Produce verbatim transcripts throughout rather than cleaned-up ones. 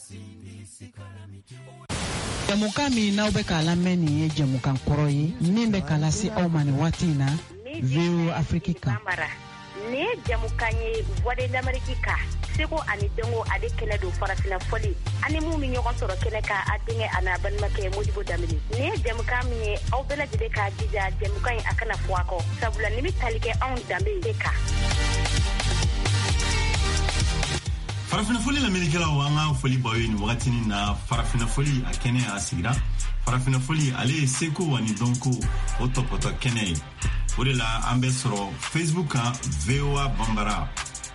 Jamuka mi n'aw bɛ k'a lamɛn nin ye jamukan kɔrɔ ye min bɛ k'a lase aw ma nin waati in na V O A Afrique kan. Ni ye jamukan ye Voix de l'Amérique kan. Seko ani Dongo ale kɛnɛ don farafina fɔli ani mun mi ɲɔgɔn sɔrɔ kɛnɛ kan a denkɛ a n'a balimakɛ Modibo Dambele. Ni ye jamukan min ye aw bɛɛ lajɛlen k'a jija jamukan in a kana fɔ a kɔ sabula ni bɛ tali kɛ anw danbe de kan. Farafina foli la Amerikalaw an ka foli baw ye ni wagati ni na farafina foli a kɛnɛ a sigira farafina foli ale ye Seko ani Dongo o tɔpɔtɔ kɛnɛ ye o de la an bɛ sɔrɔ Facebook kan V O A Bambara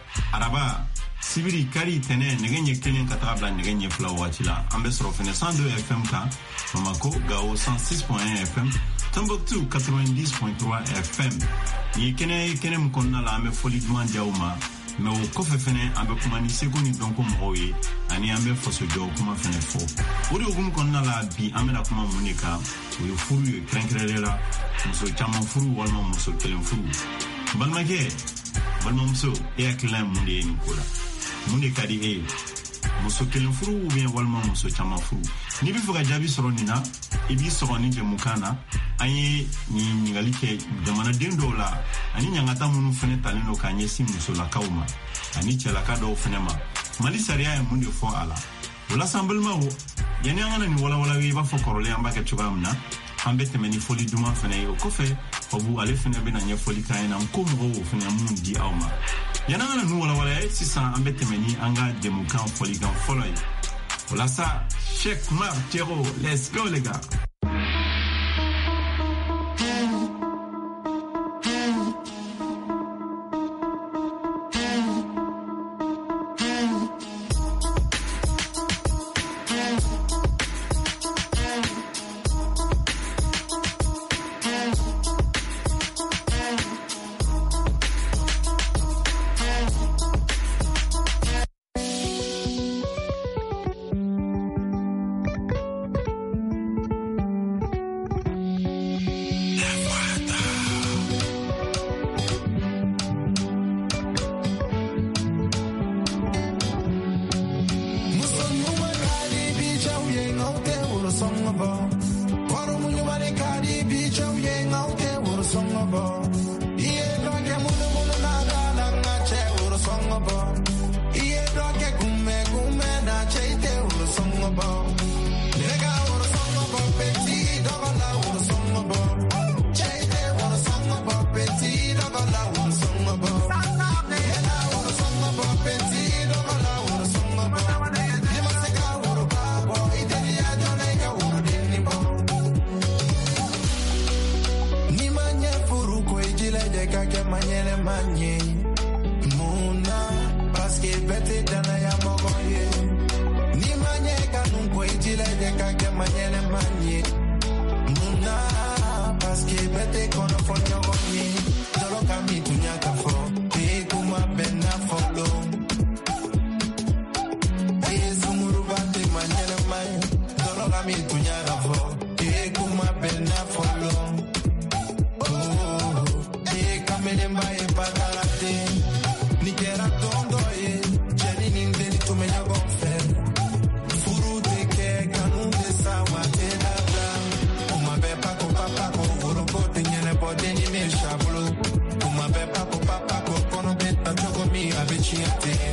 araba sibiri kari tɛnɛ nɛgɛ ɲɛ kelen ka taga bila nɛgɛ ɲɛ fila waati la an bɛ sɔrɔ fɛnɛ cent deux F M kan Bamako Gao cent six point un F M Tombouctou quatre-vingt-dix point trois F M ni kɛnɛ ye kɛnɛ min kɔnɔna la an bɛ foli duman di aw ma mais o kɔfɛ fɛnɛ an bɛ kuma ni Seko ni Dongo mɔgɔw ye ani an bɛ faso jɔ kuma fɛnɛ fɔ o de hukumu kɔnɔna la bi an bɛna kuma mun de kan o ye furu ye kɛrɛnkɛrɛnnen la muso caman furu walima muso kelen furu balimakɛ balimamuso e hakilina ye mun de ye nin ko la mun de ka di e ye muso kelen furu ou bien walima muso caman furu ni bɛ fɛ ka jaabi sɔrɔ nin na i b'i sɔgɔ ni jamukan na an ye nin ɲininkali kɛ jamanaden dɔw la ani ɲangata minnu fɛnɛ talen don k'a ɲɛsin musolakaw ma ani cɛlaka dɔw fɛnɛ ma mali sariya ye mun de fɔ a la o la san balimaw yanni an kana nin walawala ye i b'a fɔ kɔrɔlen an b'a kɛ cogoya min na an bɛ tɛmɛ ni foli duman fɛnɛ ye o kɔfɛ Babu ale fɛnɛ bɛna ɲɛfɔli k'an ɲɛna ko mɔgɔw fɛnɛ mun di aw ma yanni an kana nin walawala ye sisan an bɛ tɛmɛ ni an ka jamukan fɔlikan fɔlɔ ye o la sa Cheikh Mar Thierro let's go les gars.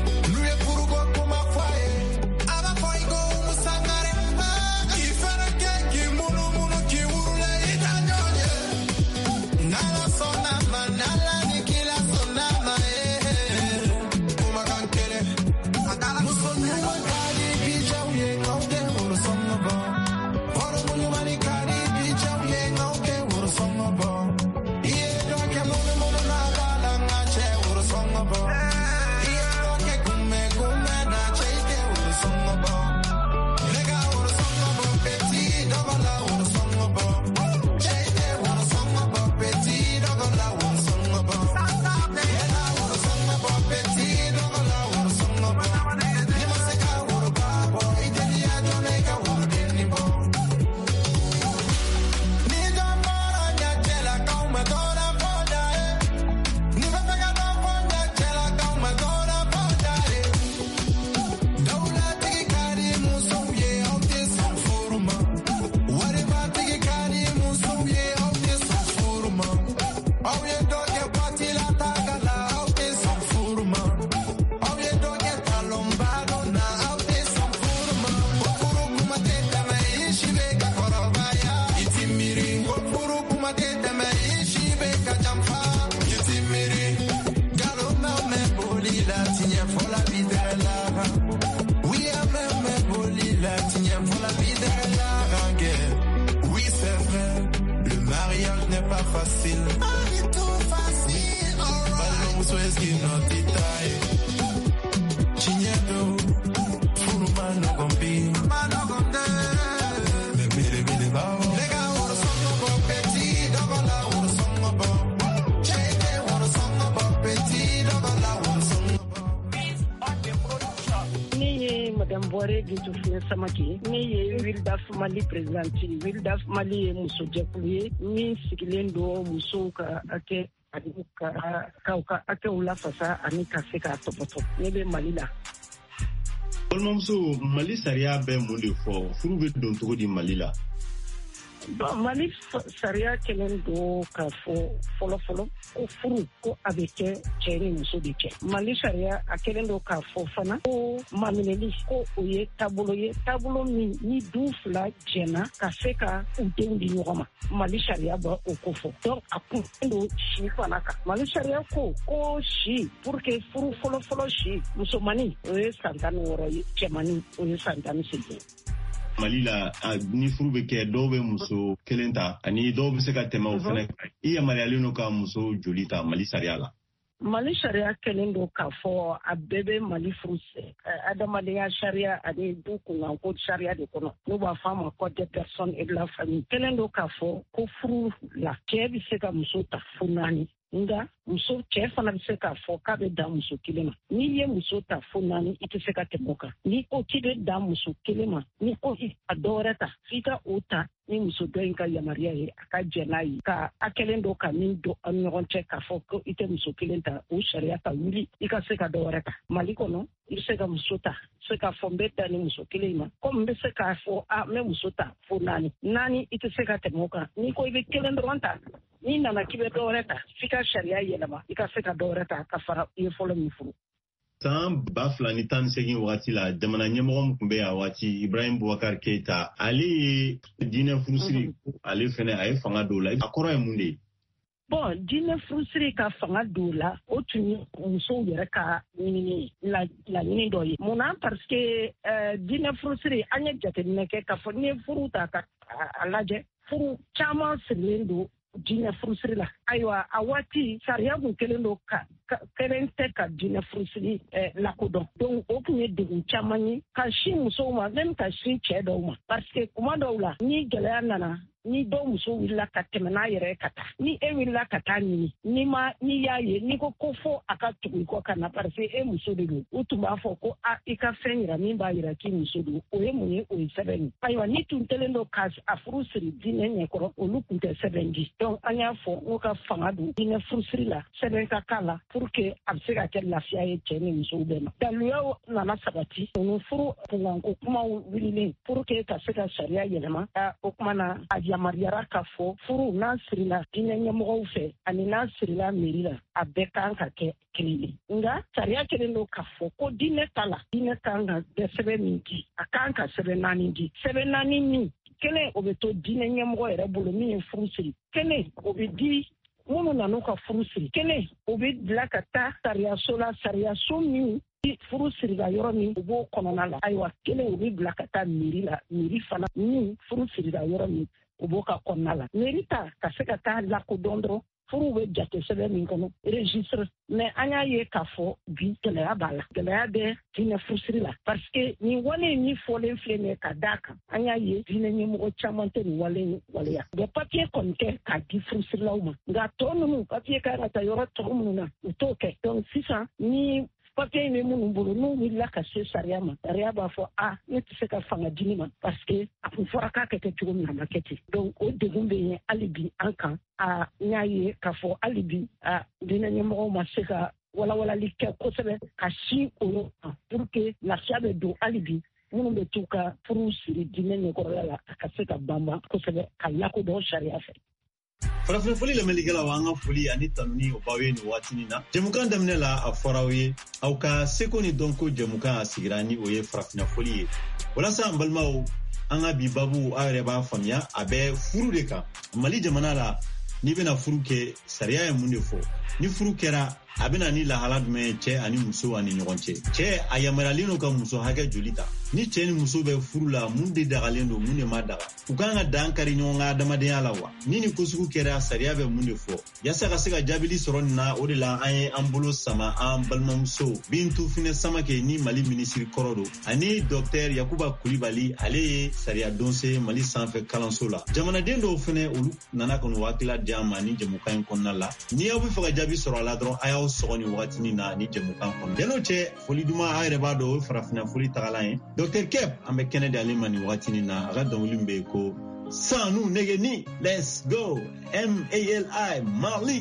Lui è pure come fa e, ama poi come sangare, ma chi farà che Traoré Gitu Fune Samake ni ye Wildaf Mali presidenti Wildaf Mali ye muso jɛkulu min sigilen do musow ka ake ka ka ake wula fasa ani ka se ka tɔpɔtɔ ne bɛ Mali la. Balimamuso, Mali sariya bɛ mun de fɔ furu bɛ don cogo di Mali la? Mali sariya kelen do ka fɔ fɔlɔ fɔlɔ ko furu ko a bɛ kɛ cɛ ni muso de cɛ. Mali sariya a kelen do ka fɔ fana ko maminɛli ko o ye taabolo ye taabolo min ni du fila jɛna ka se ka u denw di ɲɔgɔn ma. Mali sariya b'a o ko fɔ. Donc a kun do si fana kan. Mali sariya ko ko si pour que furu fɔlɔ fɔlɔ si musomani o ye san tan ni wɔɔrɔ ye cɛmani o ye san tan ni seegin. Mali la ni furu bɛ kɛ dɔw bɛ muso kelen ta ani dɔw bɛ se ka tɛmɛ o fana i yamaruyalen no ka muso joli ta Mali sariya la. Mali sariya kelen do k'a fɔ a bɛɛ bɛ Mali furu adamadenya sariya ani du kunkanko sariya de kɔnɔ n'u b'a fɔ a ma code des personnes et de la famille kelen do k'a fɔ ko furu la cɛ bɛ se ka muso ta fo naani nga muso cɛ fana bɛ se k'a fɔ k'a bɛ dan muso kelen ma n'i ye muso ta fo naani i tɛ se ka tɛmɛ o kan n'i ko k'i bɛ dan muso kelen ma n'i ko i ka dɔ wɛrɛ ta f'i ka o ta ni muso dɔ in ka yamaruya ye a ka jɛ n'a ye ka a kelen do ka min don aw ni ɲɔgɔn cɛ k'a fɔ ko i tɛ muso kelen ta o sariya ka wuli i ka se ka dɔ wɛrɛ ta Mali kɔnɔ i bɛ se ka muso ta se ka fɔ n bɛ dan ni muso kelen ma komi n bɛ se k'a fɔ a n bɛ muso ta fo naani naani i tɛ se ka tɛmɛ o kan n'i ko i bɛ kelen dɔrɔn ta n'i nana k'i bɛ dɔ wɛrɛ ta f'i ka sariya yɛlɛma i ka se ka dɔ wɛrɛ ta ka fara i ye fɔlɔ min furu. San ba fila ni tan ni seegin wagati la jamana ɲɛmɔgɔ min tun bɛ yan waati Ibrahim Boubacar Keita ale ye diinɛ furusiri ale fɛnɛ a ye fanga don la a kɔrɔ ye mun de ye? Bon diinɛ furusiri ka fanga don la o tun ye musow yɛrɛ ka ɲinini laɲini dɔ ye mun na parce que diinɛ furusiri an ye jateminɛ kɛ k'a fɔ n'i ye furu ta ka a lajɛ furu caman sirilen don diinɛ furusiri la ayiwa a waati sariya kun kelen do ka kelen tɛ ka diinɛ furusiri lakodɔn donc o tun ye degun caman ye ka sin musow ma même ka sin cɛ dɔw ma parce que kuma dɔw la ni gɛlɛya nana ni dɔw muso wulila ka tɛmɛ n'a yɛrɛ ka taa ni e wulila ka taa ɲini ni ma ni y'a ye ni ko ko fɔ a ka tugu i kɔ ka na parce que e muso de don u tun b'a fɔ ko a i ka fɛn yira min b'a yira k'i muso don o ye mun ye o ye sɛbɛn ye ayiwa ni tun kɛlen do ka a furu siri diinɛ ɲɛkɔrɔ olu tun tɛ sɛbɛn di donc an y'a fɔ n'o ka fanga don diinɛ furusiri la sɛbɛn ka k'a la pour que a bɛ se ka kɛ lafiya ye cɛ ni musow bɛɛ ma daluya nana sabati o furu kunkanko kumaw wililen pour que ka se ka sariya yɛlɛma o kuma na a yamaruyara k'a fɔ furu n'a sirila diinɛ ɲɛmɔgɔw fɛ ani n'a sirila mairie la a bɛɛ kan ka kɛ kelen ye nga sariya kelen do k'a fɔ ko diinɛ ta la diinɛ kan ka bɛɛ sɛbɛn min di a kan ka sɛbɛn naani di sɛbɛn naani min kelen o bɛ to diinɛ ɲɛmɔgɔ yɛrɛ bolo min ye furu siri kelen o bɛ di minnu nan'u ka furu siri kelen o bɛ bila ka taa sariyaso la sariyaso min furu sirila yɔrɔ min u b'o kɔnɔna la ayiwa kelen o bɛ bila ka taa mairie la mairie fana min furu sirila yɔrɔ min u b'o ka kɔnɔna la mairie ta ka se ka taa lakodɔn dɔrɔn furu bɛ jate sɛbɛn min kɔnɔ registre mais an y'a ye k'a fɔ bi gɛlɛya b'a la gɛlɛya bɛ diinɛ furusiri la parce que nin wale min fɔlen filɛ nin ye ka d'a kan an y'a ye diinɛ ɲɛmɔgɔ caman tɛ nin wale in waleya u bɛ papiye kɔni kɛ k'a di furusirilaw ma nka tɔ ninnu papiye kan ka taa yɔrɔ tɔgɔ minnu na u t'o kɛ donc sisan ni papiye in bɛ minnu bolo n'u wulila ka se sariya ma sariya b'a fɔ a ne tɛ se ka fanga di ne ma parce que a kun fɔra k'a kɛ kɛ cogo min na a ma kɛ ten donc o degun bɛ yen hali bi an kan a n y'a ye k'a fɔ hali bi a diinɛ ɲɛmɔgɔw ma se ka walawalali kɛ kosɛbɛ ka sin o yɔrɔ kan pour que lafiya bɛ don hali bi minnu bɛ t'u ka furu siri diinɛ ɲɛkɔrɔla la a ka se ka banban kosɛbɛ ka lakodɔn sariya fɛ. Farafin foli lamɛnnikɛlaw an ka foli ani tanuni o b'aw ye nin waatinin na jɛmukan daminɛ la a fɔra aw ye aw ka seko ni dɔnko jɛmukan a sigira ni o ye farafina foli ye walasa an balimaw an ka bi babu aw yɛrɛ b'a faamuya a bɛ furu de kan Mali jamana la n'i bɛna furu kɛ sariya ye mun de fɔ ni furu kɛra a bɛna ni lahala jumɛn ye cɛ ani muso ani ɲɔgɔn cɛ cɛ a yamaruyalen don ka muso hakɛ joli ta ni cɛ ni muso bɛ furu la mun de dagalen don mun de ma daga u kan ka dan kari ɲɔgɔn ka adamadenya la wa ni ni kosugu kɛra sariya bɛ mun de fɔ yasa ka se ka jaabili sɔrɔ nin na o de la an ye an bolo sama an balimamuso Bintu Fune Samake ni Mali minisiri kɔrɔ don ani docteur Yakuba Kulibali ale ye sariya donse Mali sanfɛ kalanso la jamanaden dɔw fɛnɛ olu nana ka n'u hakilila di an ma ni jɛmukan in kɔnɔna la ni aw bɛ fɛ ka jaabi sɔrɔ a la dɔrɔn a y'aw kaw sɔgɔ ni wagatini na ni jɛmukan kɔnɔ yano cɛ foli duman a yɛrɛ b'a dɔn o farafina foli tagalan ye Docteur Kep an bɛ kɛnɛ di ale ma ni wagatini na a ka dɔnkili bɛ ko sanu negeni let's go M A L I Mali.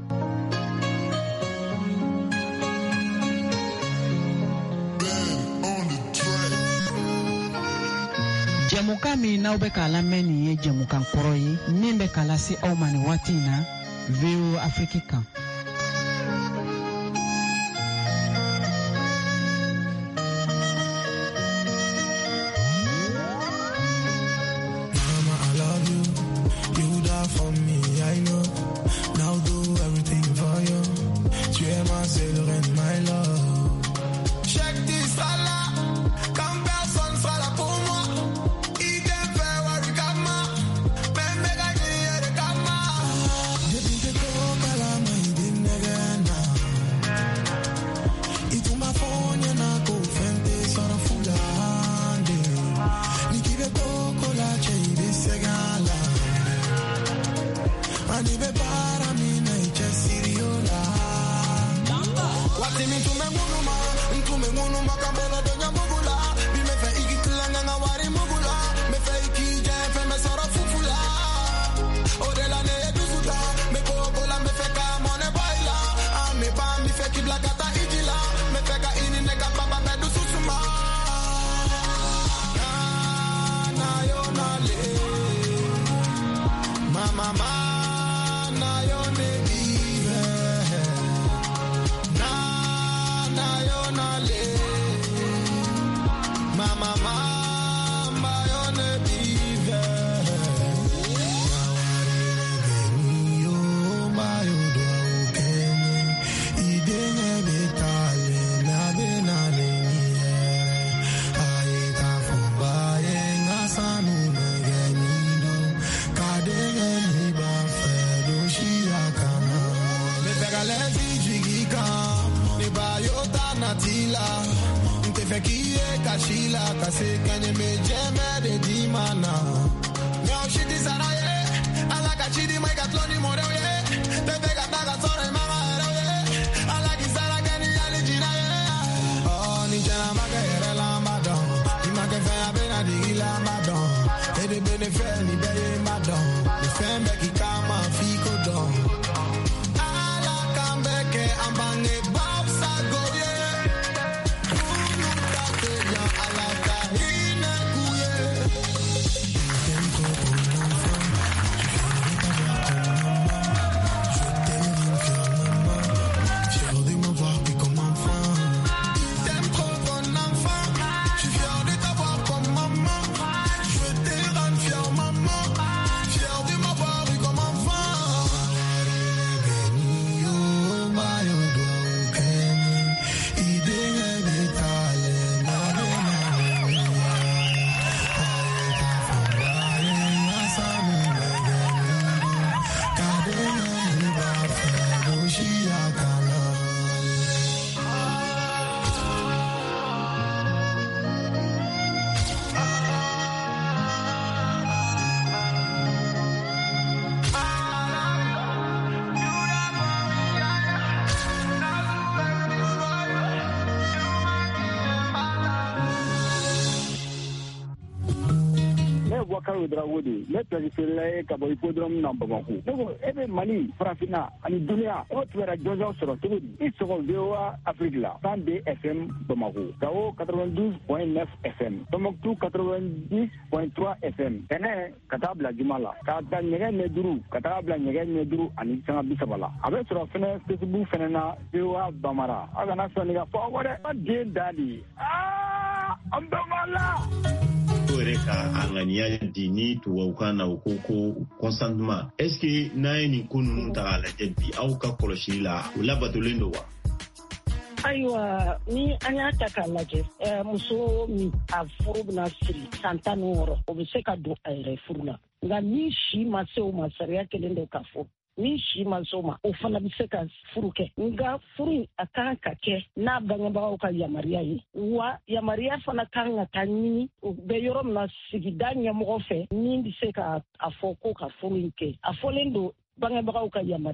Jɛmukan min n'aw bɛ k'a lamɛn nin ye jɛmukan kɔrɔ ye min bɛ k'a lase aw ma nin waati in na V O Afrique kan. Wakaro Drawodi, let us say Kaboi Podrom number one. Every money, Frafina, and Dunia, what were a Jojo Sorotudi, it's all Veoa Africa, Sunday F M Bamako, Kao ninety-two point nine F M, Tomok ninety point three F M, Tene, Katabla Jumala, Kata Negen Neduru, Katabla Negen Neduru, and Itana Bisabala. Abbas Rafina, Facebook Fenana, Veoa Bamara, Agana Sonia forward, but Jane Daddy. Ah, I'm Bamala! Ka angania dini tuwauka na ukoko consentement est-ce que nae ni kunu ta la jebi au ka koloshi la ula batulendo wa aywa ni anya takalaje eh muso mi afuru na siri santanoro obiseka do aire furuna nga ni shi maseo masaria kelendo kafo ni shi masoma ofana biseka furuke nga furu akanka ke na bangamba ka ya maria yi wa ya maria fana kanga tanini be yorom na sigidanya mo fe ni biseka afoko ka furu ke afolendo bangamba ka ya maria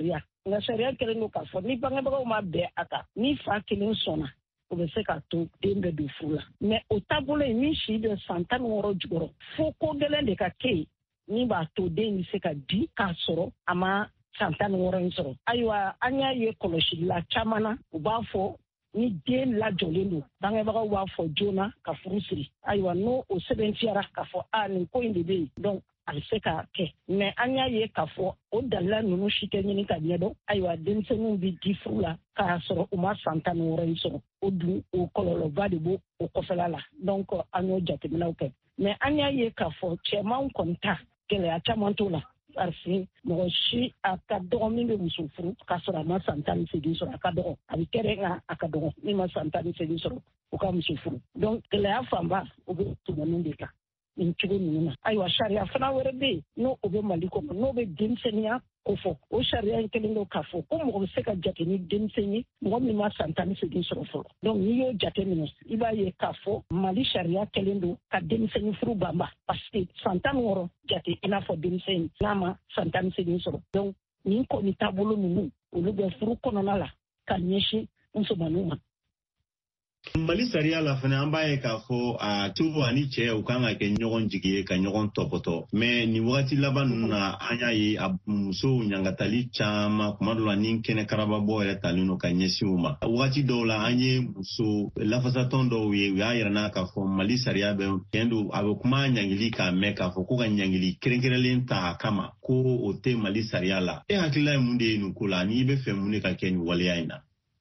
nga sariya kelen no ka fɔ ni bangebagaw ma bɛn a kan ni fa kelen sɔnna o bɛ se ka to den bɛ don furu la mɛ o taabolo in min si bɛ san tan ni wɔɔrɔ jukɔrɔ fo ko gɛlɛn de ka kɛ yen min b'a to den bɛ se ka di k'a sɔrɔ a ma san tan ni wɔɔrɔ in sɔrɔ ayiwa an y'a ye kɔlɔsili caman na u b'a fɔ ni den lajɔlen don bangebagaw b'a fɔ joona ka furu siri ayiwa n'o o sɛbɛntiyara k'a fɔ a nin ko in de bɛ yen donc a bɛ se ka kɛ mɛ an y'a ye k'a fɔ o dalila ninnu si tɛ ɲini ka ɲɛdɔn ayiwa denmisɛnninw bɛ di furu la k'a sɔrɔ u ma san tan ni wɔɔrɔ in sɔrɔ o dun o kɔlɔlɔba de b'o o kɔfɛla la donc an y'o jateminɛw kɛ mɛ an y'a ye k'a fɔ cɛmanw kɔni ta gɛlɛya caman t'o la parce que mɔgɔ si a ka dɔgɔ min bɛ muso furu k'a sɔrɔ a ma san tan ni segin sɔrɔ a ka dɔgɔ a bɛ kɛrɛ nka a ka dɔgɔ min ma san tan ni segin sɔrɔ o ka muso furu donc gɛlɛya fanba o bɛ tɛmɛnin de kan nin cogo ninnu na ayiwa sariya fana wɛrɛ bɛ yen n'o o bɛ mali kɔnɔ n'o bɛ denmisɛnninya ko fɔ o sariya in kelen don k'a fɔ ko mɔgɔ bɛ se ka jate ni denmisɛn ye mɔgɔ min ma san tan ni segin sɔrɔ fɔlɔ donc n'i y'o jate minɛ i b'a ye k'a fɔ mali sariya kelen don ka denmisɛnnin furu banba parce que san tan ni wɔɔrɔ jate i n'a fɔ denmisɛn n'a ma san tan ni segin sɔrɔ donc nin kɔni taabolo ninnu olu bɛ furu kɔnɔna la ka ɲɛsin musomaninw ma. Mali sariya la fana an b'a ye k'a fɔ a tubu ani cɛ u kan ka kɛ ɲɔgɔn jigi ye ka ɲɔgɔn tɔpɔtɔ mais nin wagati laban ninnu na an y'a ye a musow ɲangatali caman kuma dɔ la ni kɛnɛ karababɔ yɛrɛ talen don ka ɲɛsin u ma wagati dɔw la an ye muso lafasatɔn dɔw ye u y'a yira n'a k'a fɔ Mali sariya bɛ tiɲɛ don a bɛ kuma ɲangili k'a mɛn k'a fɔ ko ka ɲangili kɛrɛnkɛrɛnlen ta a kama ko o tɛ Mali sariya la e hakilila ye mun de ye nin ko la n'i bɛ fɛ mun de ka kɛ nin waleya in na.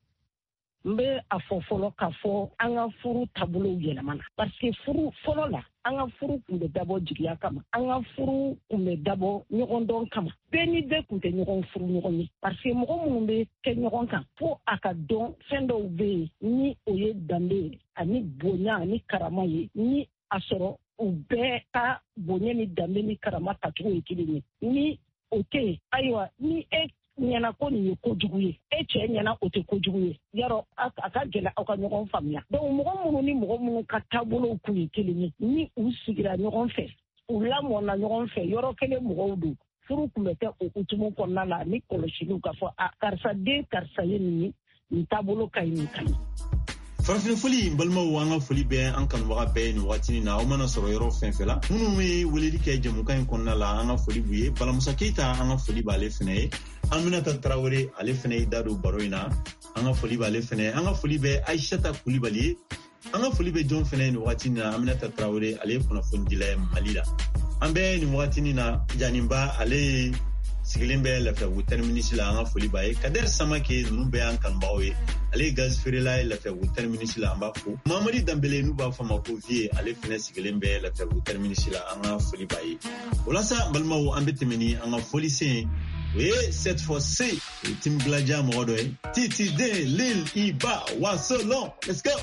N bɛ a fɔ fɔlɔ k'a fɔ an ka furu taabolow yɛlɛmana parce que furu fɔlɔ la an ka furu tun bɛ dabɔ jigiya kama an ka furu tun bɛ dabɔ ɲɔgɔn dɔn kama bɛɛ ni bɛɛ tun tɛ ɲɔgɔn furu ɲɔgɔn ye parce que mɔgɔ minnu bɛ kɛ ɲɔgɔn kan fo a ka dɔn fɛn dɔw bɛ yen ni o ye danbe ani bonya ani karama ye ni a sɔrɔ u bɛɛ ka bonya ni danbe ni karama tacogo ye kelen ye ni o tɛ yen ayiwa ni e ɲɛna ko nin ye kojugu ye e cɛ ɲɛna o tɛ kojugu ye yarɔ a ka gɛlɛ aw ka ɲɔgɔn faamuya donc mɔgɔ minnu ni mɔgɔ minnu ka taabolow kun ye kelen ye ni u sigira ɲɔgɔn fɛ u lamɔna ɲɔgɔn fɛ yɔrɔ kelen mɔgɔw don furu tun bɛ kɛ o hukumu kɔnɔna la ni kɔlɔsiliw ka fɔ a karisa den karisa ye nin ye nin taabolo ka ɲi nin ka ɲi. Farafin foli balimaw an ka foli bɛ an kanubaga bɛɛ nin waati na aw mana sɔrɔ yɔrɔ fɛn fɛn la minnu bɛ weleli kɛ jamukan in kɔnɔna la an ka foli b'u ye Balamusa Keyita an ka foli b'ale fana ye Aminata Tarawele ale fana ye da don baro in na an ka foli b'ale fana ye an ka foli bɛ Aishata Kulibali ye an ka foli bɛ jɔn fana ye nin waati na Aminata Tarawele ale ye kunnafoni dila ye Mali la an bɛ nin waati na Janinba ale sigilen bɛ Lafiyabugu terminus la an ka foli b'a ye Kader Samake ninnu bɛɛ y'an kanubagaw ye ale ye gaz feerela ye Lafiyabugu terminus la an b'a fo Mamadi Danbele n'u b'a fɔ ma ko Vie ale fana sigilen bɛ Lafiyabugu terminus la an ka foli b'a ye o la sa balimaw an bɛ tɛmɛ ni an ka foli sen o ye cette fois-ci Tim Gladia mɔgɔ dɔ ye Titi Den Lil Iba Wasolon let's go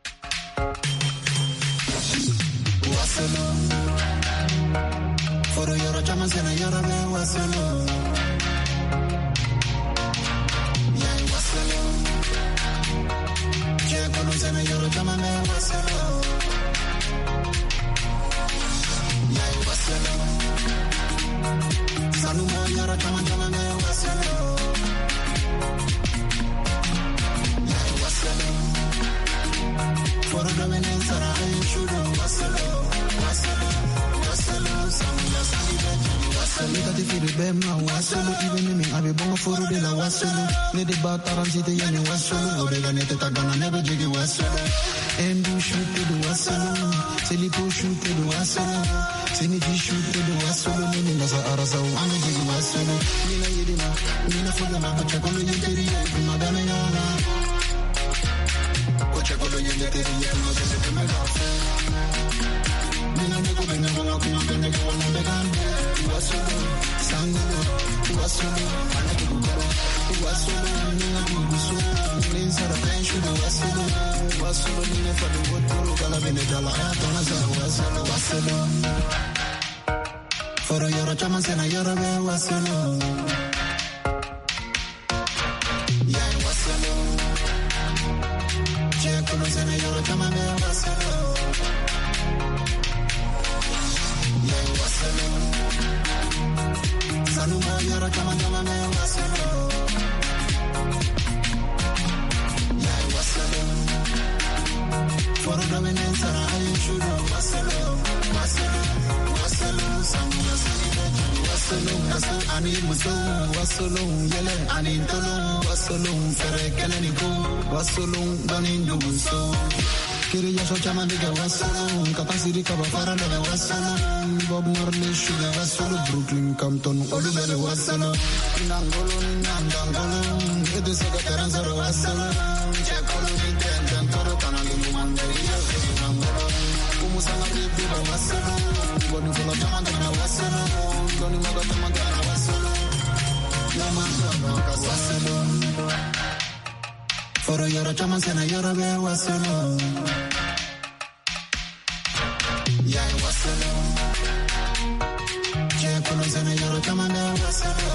Wasolon Foro yoro chama sena yoro be wasolo Yeah wasolo Che kono sena yoro chama me wasolo Yeah wasolo Sanu mo yoro chama chama me wasolo Yeah wasolo Foro do me sara ay shudo wasolo wasolo Salita ti firi bema wasolo even me abe bongo foro de la wasolo ne de bataran si te yani wasolo o de ganete tagana nebe jigi wasolo and you shoot to the wasolo seli po shoot to the wasolo seni fi shoot to the wasolo ne ne sa arasa o ame jigi wasolo ni na yedina ni na fuga ma bacha kolo yenteri madame yana bacha kolo yenteri ma se te me Nina niko bena bana kuma bena kwa na began wasolo sangolo wasolo anakukala wasolo nina kuguso nina sara penshu wasolo wasolo nina fadu wotoro kala bena jala atona za wasolo wasolo foro yoro chama sena yoro be wasolo yeah wasolo che kono sena yoro chama be wasolo Sanu mo yoro chama chama me wasolo ani muso wasolo yele ani tolo wasolo fere keleni ko wasolo doni nduso kiri yasho chama diga wasolo kapasiri kaba fara daga wasolo Bob Marley sugar wasolo Brooklyn Compton olubele wasolo nangolo nangolo ede sega taranzaro wasolo chakolo nitenda toro kanali mandeli nangolo kumusanga bibi wasolo goni vola chama diga wasolo goni maga chama diga wasolo yamando wasolo Foro yoro chama sena yoro be wasolo Yeah, wasolo Je kono sena yoro chama be wasolo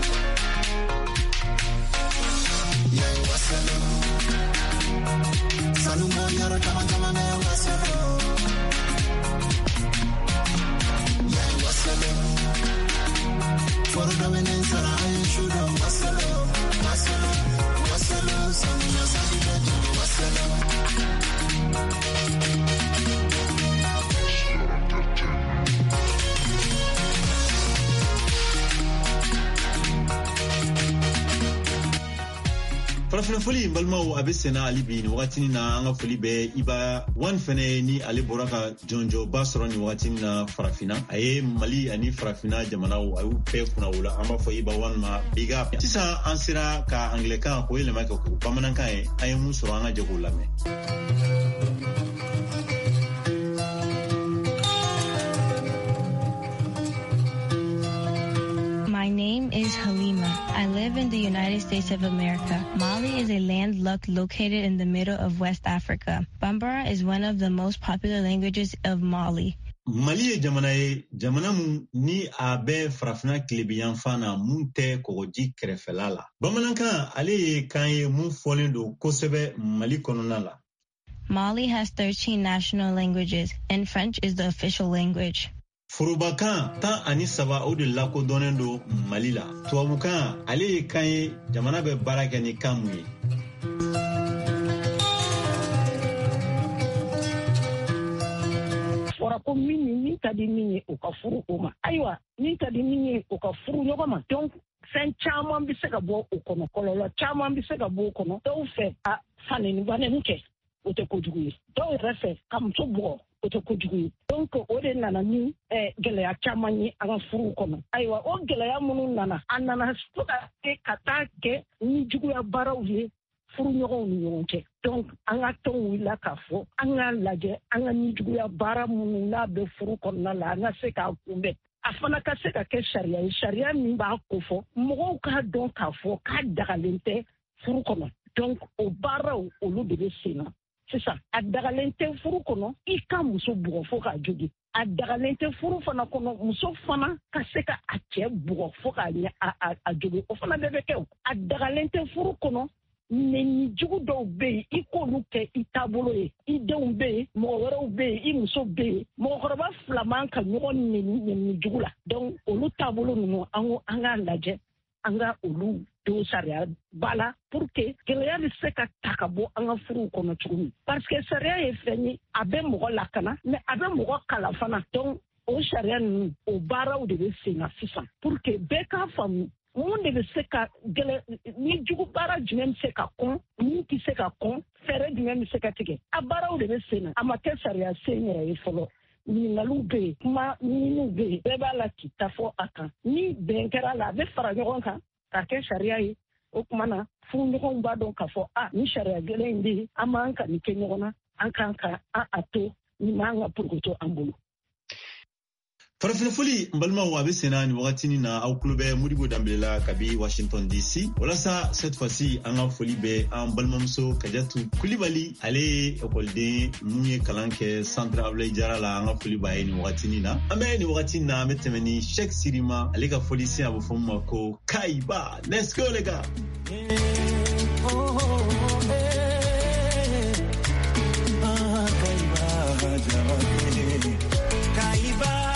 Yeah, wasolo Salumo yoro chama chama be wasolo Yeah, wasolo Foro do menen sara ayo shudo wasolo wasolo wasolo salumo salumo wasolo farafina foli balmaw abe sena ali bi ni wakati na anga foli be iba wan fene ni ali boraka jonjo basro ni wakati na farafina aye mali ani farafina jamanaw ayu pe kuna wala amba fo iba wan ma biga tisa ansira ka anglika ko ile maka ko bamanan kai aye mu so anga jago lame My name is Halima. I live in the United States of America. Mali is a landlocked located in the middle of West Africa. Bambara is one of the most popular languages of Mali. Mali e jamana ye jamana mu ni abe farafina klebiyan fana mun te kogoji kerefela la. Bamanankan ale ye kan ye mun folen do kosebe Mali konona la. Mali has thirteen national languages and French is the official language. Furubakan tan ani saba o de lako donen do Mali la. Tuwabukan ale ye kan ye jamana be baara kɛ ni kan mun ye. Fora ko min ni ka di min ye o ka furu o ma. Ayiwa ni ka di min ye o ka furu ɲɔgɔn ma. Donc fɛn caman bɛ se ka bɔ o kɔnɔ kɔlɔlɔ caman bɛ se ka bɔ o kɔnɔ. Dɔw fɛ a faneni faneni kɛ o tɛ kojugu ye. Dɔw yɛrɛ fɛ ka muso bugɔ o tɛ kojugu ye. Donc o de nana ni gɛlɛya caman ye an ka furuw kɔnɔ. Ayiwa o gɛlɛya minnu nana a nana fo ka kɛ ka taa kɛ ni juguya baaraw ye furuɲɔgɔnw ni ɲɔgɔn cɛ. Donc an ka tɔnw wulila k'a fɔ an ka lajɛ an ka ni juguya baara minnu n'a bɛ furu kɔnɔna la an ka se k'a kunbɛn. A fana ka se ka kɛ sariya ye sariya min b'a ko fɔ mɔgɔw k'a dɔn k'a fɔ k'a dagalen tɛ furu kɔnɔ. Donc o baaraw olu de bɛ sen na. Sisan a dagalen tɛ furu kɔnɔ i ka muso bugɔ fo k'a jogi. A dagalen tɛ furu fana kɔnɔ muso fana ka se ka a cɛ bugɔ fo k'a ɲɛ a jogi o fana bɛɛ bɛ kɛ o. A dagalen tɛ furu kɔnɔ nɛni jugu dɔw bɛ yen i k'olu kɛ i taabolo ye i denw bɛ yen mɔgɔ wɛrɛw bɛ yen i muso bɛ yen mɔgɔkɔrɔba fila man ka ɲɔgɔn nɛni nɛni jugu la. Donc olu taabolo ninnu an ko an k'a lajɛ an ka olu don sariya ba la pour que gɛlɛya bɛ se ka ta ka bɔ an ka furuw kɔnɔ cogo min. Parce que sariya ye fɛn ye a bɛ mɔgɔ lakana mais a bɛ mɔgɔ kala fana. Donc o sariya ninnu o baaraw de bɛ sen na sisan pour que bɛɛ k'a faamu mun de bɛ se ka gɛlɛ ni jugu baara jumɛn bɛ se ka kɔn min tɛ se ka kɔn fɛɛrɛ jumɛn bɛ se ka tigɛ a baaraw de bɛ sen na a ma kɛ sariya sen yɛrɛ ye fɔlɔ. Ɲininkaliw bɛ yen kuma ɲininiw bɛ yen bɛɛ b'a la k'i ta fɔ a kan ni bɛn kɛra la a bɛ fara ɲɔgɔn kan k'a kɛ sariya ye o tuma na furuɲɔgɔnw b'a dɔn k'a fɔ a ni sariya gɛlɛn in bɛ yen an b'an ka nin kɛ ɲɔgɔn na an kan ka a to ni m'an ka purukuto an bolo. Farafina foli mbalma abe sena ni wakati ni na au klube Modibo Dambelela kabi Washington D C. Walasa cette fois-ci anga foli be an balmamso Kajatu Kulibali ale ekolde munye kalanke Centre Ablaye Diarra la anga foli ba ni wakati ni na. Ambe ni wakati na metemeni Sheikh Sirima ale ka foli si abo fomma ko Kaiba. Let's go les gars. Oh, oh, oh, hey. Ah, Kaiba, Jabate. Kaiba.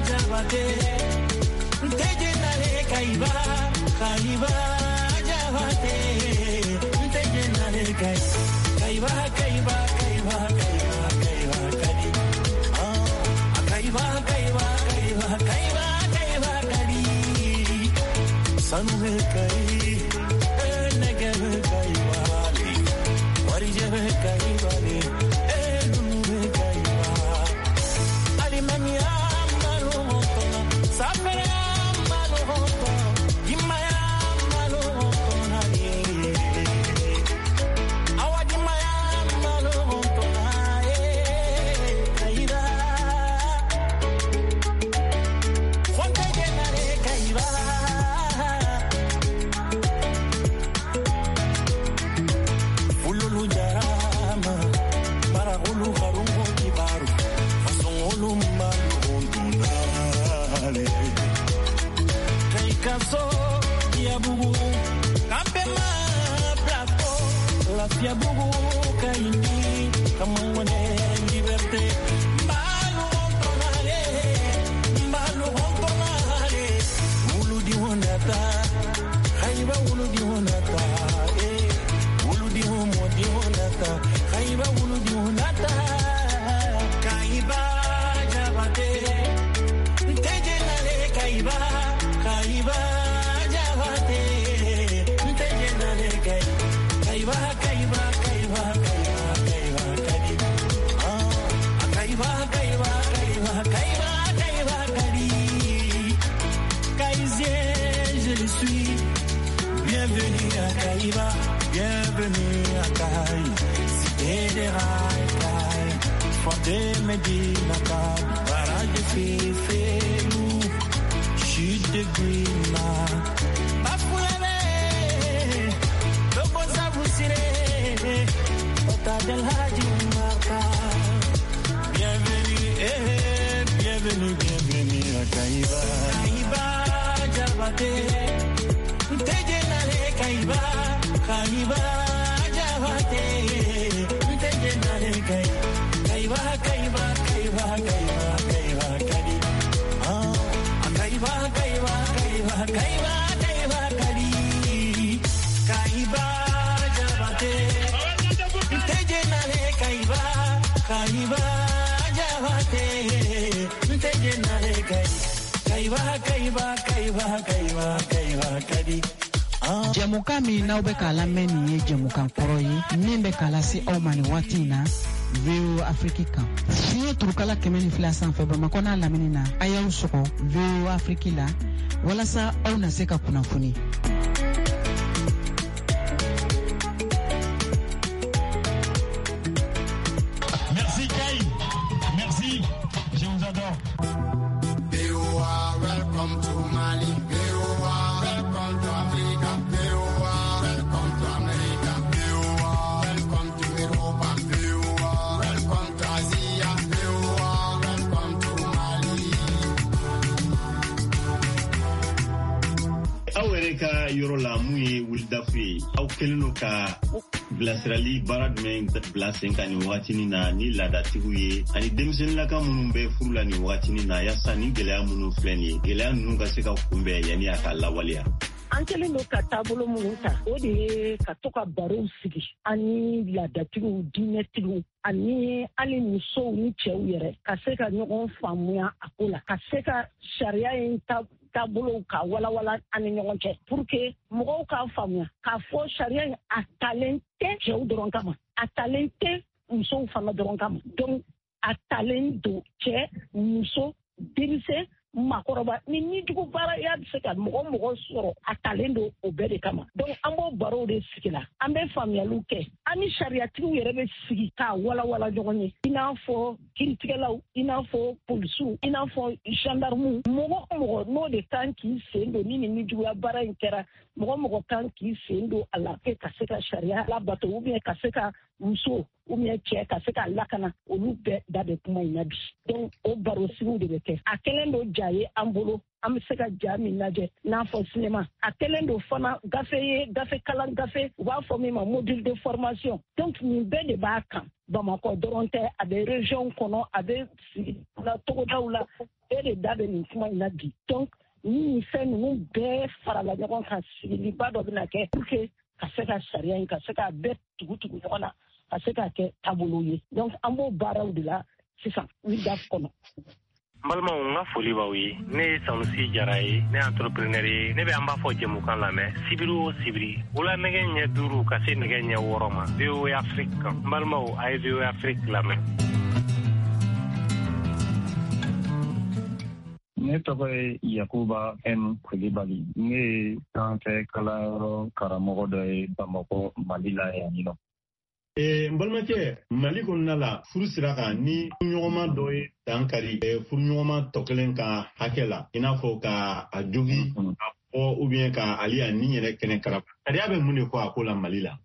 Tejenare kaiba kaiba jawate tejenare kai kaiba kaiba kaiba kaiba kaiba kali ah kaiba kaiba kaiba kaiba kaiba kali Jamuka mi n'aw bɛ k'a lamɛn nin ye jamukan kɔrɔ ye min bɛ k'a lase aw ma nin waati in na V O Afrique kan. Fiɲɛ turukala kɛmɛ ni fila sanfɛ Bamakɔ n'a lamini na a y'aw sɔgɔ V O Afrique la walasa aw na se ka kunnafoni. Merci Kay, merci, je vous adore. V O A, welcome to Mali. V O A, welcome to Africa. V O A, welcome to America. V O A, welcome to Europa. V O A, welcome to Asia. V O A, welcome to Mali. Aw yɛrɛ ka yɔrɔ la mun ye wulidafu ye aw kɛlen don ka bilasirali baara jumɛn bila sen kan nin waatinin na ni laadatigiw ye ani denmisɛnnilaka minnu bɛ furu la nin waatinin na yaasa ni gɛlɛya minnu filɛ nin ye gɛlɛya ninnu ka se ka kunbɛn yanni a ka lawaleya. An kɛlen don ka taabolo minnu ta o de ye ka to ka barow sigi ani laadatigiw diinɛtigiw ani hali musow ni cɛw yɛrɛ ka se ka ɲɔgɔn faamuya a ko la ka se ka sariya in ta taabolow ka walawala ani ɲɔgɔn cɛ pour que mɔgɔw k'a faamuya k'a fɔ sariya in a talen tɛ cɛw dɔrɔn kama a talen tɛ musow fana dɔrɔn kama donc a talen don cɛ muso denmisɛn makɔrɔba ni nijugu baaraya bɛ se ka mɔgɔ mɔgɔ sɔrɔ a talen don o bɛɛ de kama donc an b'o barow de sigi la an bɛ faamuyaliw kɛ an ni sariyatigiw yɛrɛ bɛ sigi k'a walawala ɲɔgɔn ye i n'a fɔ kiiritigɛlaw i n'a fɔ polisiw i n'a fɔ gendarmew mɔgɔ mɔgɔ n'o de kan k'i sen don ni nin nijuguya baara in kɛra mɔgɔ mɔgɔ kan k'i sen don a la ka se ka sariya labato ou bien ka se ka muso ou bien cɛ ka se ka lakana olu bɛɛ da bɛ kuma in na bi donc o baro sigiw de bɛ kɛ a kɛlen don ja ye an bolo an bɛ se ka ja min lajɛ n'a fɔ sinema a kɛlen don fana gafe ye gafe kalan gafe u b'a fɔ min ma module de formation donc nin bɛɛ de b'a kan Bamakɔ dɔrɔn tɛ a bɛ région kɔnɔ a bɛ sigi la togodaw la bɛɛ de da bɛ nin kuma in na bi donc ni fɛn ninnu bɛɛ farala ɲɔgɔn kan sigiliba dɔ bɛna kɛ pour que ka se ka sariya in ka se ka bɛɛ tugu-tugu ɲɔgɔn na ka se ka kɛ taabolo ye donc an b'o baaraw de la sisan wulida kɔnɔ. Balma nga foli bawi ne Sanusi Jaraye ne entrepreneur ne be amba fo jemu kan la me sibiru sibiri wala nege nya duru ka se nege nya woroma V O A Afrique balma o ay V O A Afrique la me ne tɔgɔ ye Yakuba M Kulibali ne ye sanfɛ kalanyɔrɔ karamɔgɔ dɔ ye Bamakɔ Mali la yan nɔ. Eh, mbalimake Mali kɔnɔna la furu sira kan ni ɲɔgɔnma dɔ ye dankari furu ɲɔgɔnma tɔ kelen ka hakɛ la i n'a fɔ ka a jogi a fɔ ou bien ka ale a ni yɛrɛ kɛnɛ kara sariya bɛ mun de fɔ a ko la Mali la.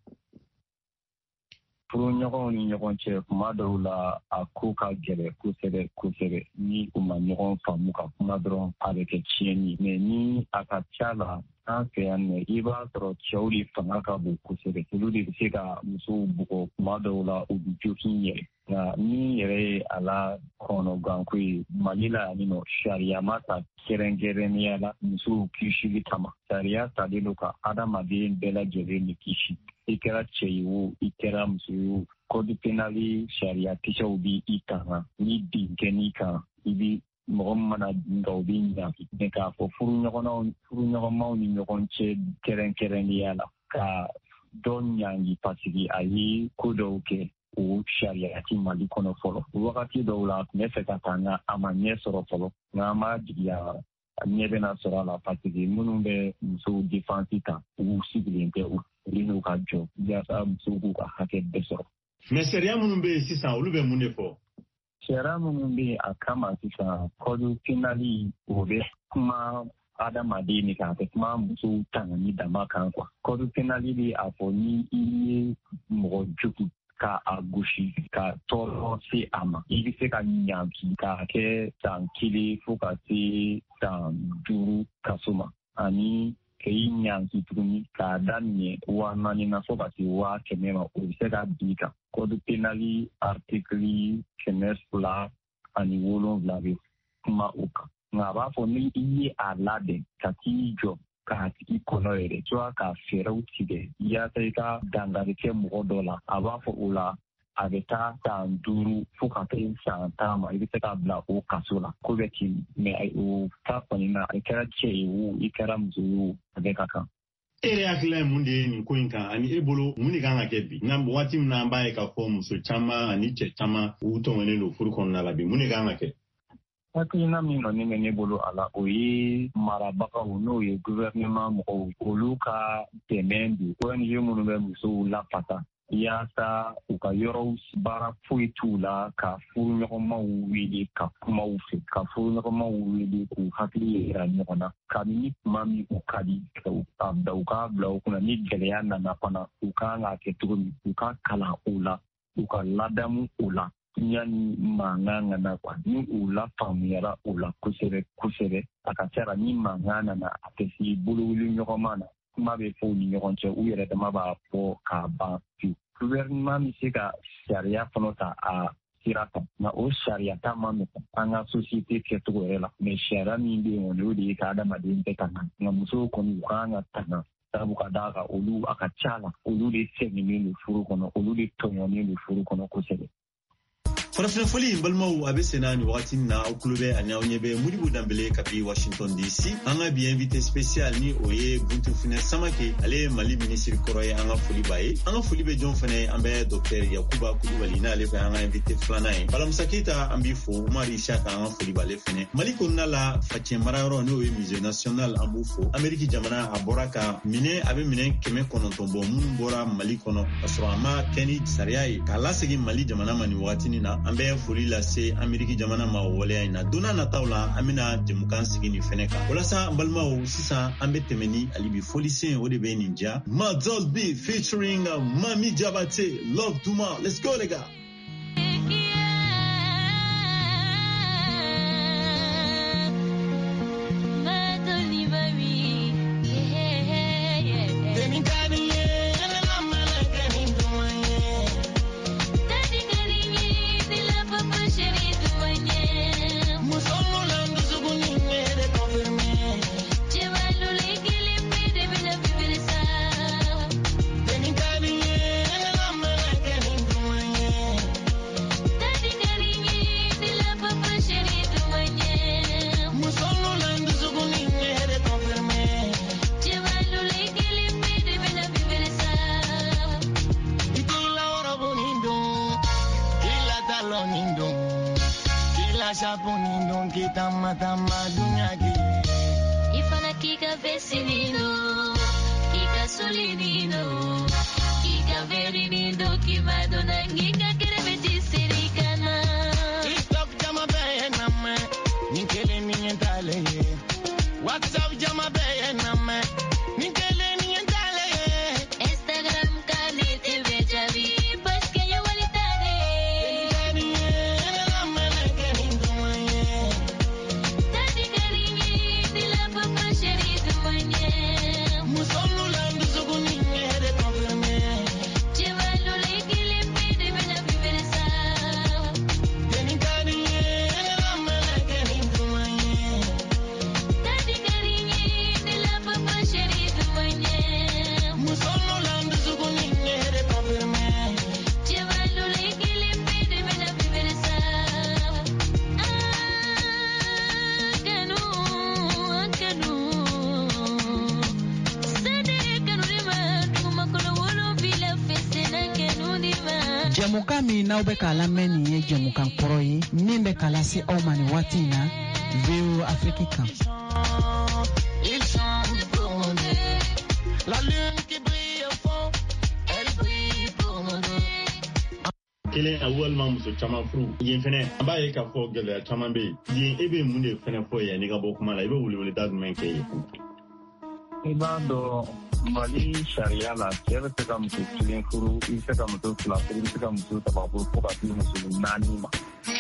Furu ɲɔgɔnw ni ɲɔgɔn cɛ kuma dɔw la a ko ka gɛlɛ kosɛbɛ kosɛbɛ ni u ma ɲɔgɔn faamu ka kuma dɔrɔn a bɛ kɛ tiɲɛni mais ni a ka ca la an fɛ yan nɔ i b'a sɔrɔ cɛw de fanga ka bon kosɛbɛ olu de bɛ se ka musow bugɔ kuma dɔw la u bɛ jokin yɛrɛ nka min yɛrɛ ye a la kɔnɔganko ye Mali la yan nɔ sariya ma ta kɛrɛnkɛrɛnnenya la musow kisili kama sariya talen don ka adamaden bɛɛ lajɛlen de kisi i kɛra cɛ ye o i kɛra muso ye o code pénal sariya kisɛw bi i kan ni bin kɛ n'i kan i bi mɔgɔ mana nka u bɛ ɲangi mɛ k'a fɔ furuɲɔgɔnmaw furuɲɔgɔnmaw ni ɲɔgɔn cɛ kɛrɛnkɛrɛnnenya la ka dɔ ɲangi paseke a ye ko dɔw kɛ o sariya ti Mali kɔnɔ fɔlɔ wagati dɔw la tun bɛ fɛ ka taa nka a ma ɲɛ sɔrɔ fɔlɔ nka an b'a jigiya ɲɛ bɛna sɔrɔ a la paseke minnu bɛ musow défense ta u sigilen tɛ u n'u ka jɔ yaasa musow k'u ka hakɛ bɛɛ sɔrɔ. Mais sariya minnu bɛ yen sisan olu bɛ mun de fɔ? Sariya minnu bɛ a kama sisan code pénal o bɛ kuma adamaden ni kan a tɛ kuma musow tangani dama kan quoi. Code pénal bɛ a fɔ ni i ye mɔgɔ jugu ka a gosi ka tɔɔrɔ se a ma i bɛ se ka ɲanki k'a kɛ san kelen fo ka se san duuru kaso ma ani k'i ɲanki tuguni k'a daminɛ waa naani na fo ka se waa kɛmɛ ma o bɛ se ka bin kan. Code pénal article kɛmɛ fila ani wolonwula bɛ kuma o kan nka a b'a fɔ ni i ye a labɛn ka t'i jɔ k'a tigi kɔnɔ yɛrɛ soit ka fɛɛrɛw tigɛ yaasa i ka dankari kɛ mɔgɔ dɔ la a b'a fɔ o la a bɛ taa san duuru fo ka kɛ san tan ma i bɛ se k'a bila o kaso la ko bɛ ten mɛ o ta kɔni na i kɛra cɛ ye o i kɛra muso ye o a bɛ ka kan. E yɛrɛ hakilila ye mun de ye nin ko in kan ani e bolo mun de kan ka kɛ bi nka waati min na an b'a ye k'a fɔ muso caman ani cɛ caman u tɔɲɔnnen don furu kɔnɔna la bi mun de kan ka kɛ? Hakilina min kɔni bɛ ne bolo a la o ye marabagaw n'o ye gouvernement mɔgɔw olu ka dɛmɛ de O N G minnu bɛ musow lafasa yaasa u ka yɔrɔw baara foyi t'u la ka furuɲɔgɔnmaw wele ka kumaw fɛ ka furuɲɔgɔnmaw wele k'u hakili yira ɲɔgɔn na kabini tuma min u ka di u k'a bila u kunna ni gɛlɛya nana fana u kan k'a kɛ cogo min u ka kalan o la u ka ladamu o la yanni mankan nana kuwa ni u lafaamuyara o la kosɛbɛ kosɛbɛ a ka ca la ni mankan nana a tɛ se bolowuli ɲɔgɔnma na kuma bɛ fɔ u ni ɲɔgɔn cɛ u yɛrɛ dama b'a fɔ k'a ban pewu gouvernement bɛ se ka sariya fana ta a sira kan nka o sariya ta ma nɔgɔn an ka société kɛcogo yɛrɛ la mɛ sariya min bɛ yen o de ye ka adamaden bɛɛ tanga nka musow kɔni u kan ka tanga sabu ka d'a kan olu a ka ca la olu de sɛgɛnnen don furu kɔnɔ olu de tɔɲɔnnen don furu kɔnɔ kosɛbɛ. Farafina foli balimaw a bɛ senna ni wagati na aw tulo bɛ ani aw ɲɛ bɛ Modibo Danbele kabi Washington D C an ka bi invité spécial ni o ye Buntufunɛ Samake ale ye Mali ministre kɔrɔ ye an ka foli b'a ye an ka foli bɛ jɔn fɛnɛ an bɛ docteur Yakuba Kulibali n'ale fɛ an ka invité filanan ye Balamusa Keyita an b'i fo Umar Isaka an ka foli b'ale fɛnɛ Mali kɔnɔna la facɛ marayɔrɔ n'o ye musée national an b'u fo Amérique jamana a bɔra ka minɛ a bɛ minɛ kɛmɛ kɔnɔntɔn bɔ minnu bɔra Mali kɔnɔ ka sɔrɔ a ma kɛ ni sariya ye k'a lasegin Mali jamana ma nin wagati na an bɛ foli lase Ameriki jamana ma waleya in na donna nataw la an bɛna jɛmukan sigi nin fɛnɛ kan walasa an balimaw sisan an bɛ tɛmɛ ni alibi folisen o de bɛ nin diya Madol B featuring Mami Jabate Love Duma. Let's go les gars. Yeah. shapuni don kita mata madunyaki ifana kika vesinino kika solinino kika verinino kimadona nginga kerebeti sirikana TikTok jama bayanama ninkele nientale WhatsApp jama bayanama ninkele nientale Instagram kanete bejavi paske ya walitare tadi karingi dila papa sheri dumanye musolu landu suguni ngere confirme jevalu lekile pede bena biberesa teni kani ramana kani dumanye tadi karingi dila papa sheri dumanye musolu landu suguni ngere confirme jevalu lekile pede bena biberesa kanu kanu sade kanu dima duma kono wolo bila fesena kanu dima Jɛmukan min n'aw bɛ k'a lamɛn nin ye jɛmukan kɔrɔ ye min bɛ k'a lase aw ma nin waati in na V O Afrique kan. Ils chantent pour mon Dieu. La lune qui brille au fond, elle brille pour mon Dieu. kelen a walima muso caman furu yen fɛnɛ an b'a ye k'a fɔ gɛlɛya caman bɛ yen yen e bɛ mun de fɛnɛ fɔ yan n'i ka bɔ kuma la i bɛ weleweleda jumɛn kɛ yen I b'a dɔn Mali sariya la cɛ bɛ se ka muso kelen furu i bɛ se ka muso fila furu i bɛ se ka muso saba furu fo ka se muso naani ma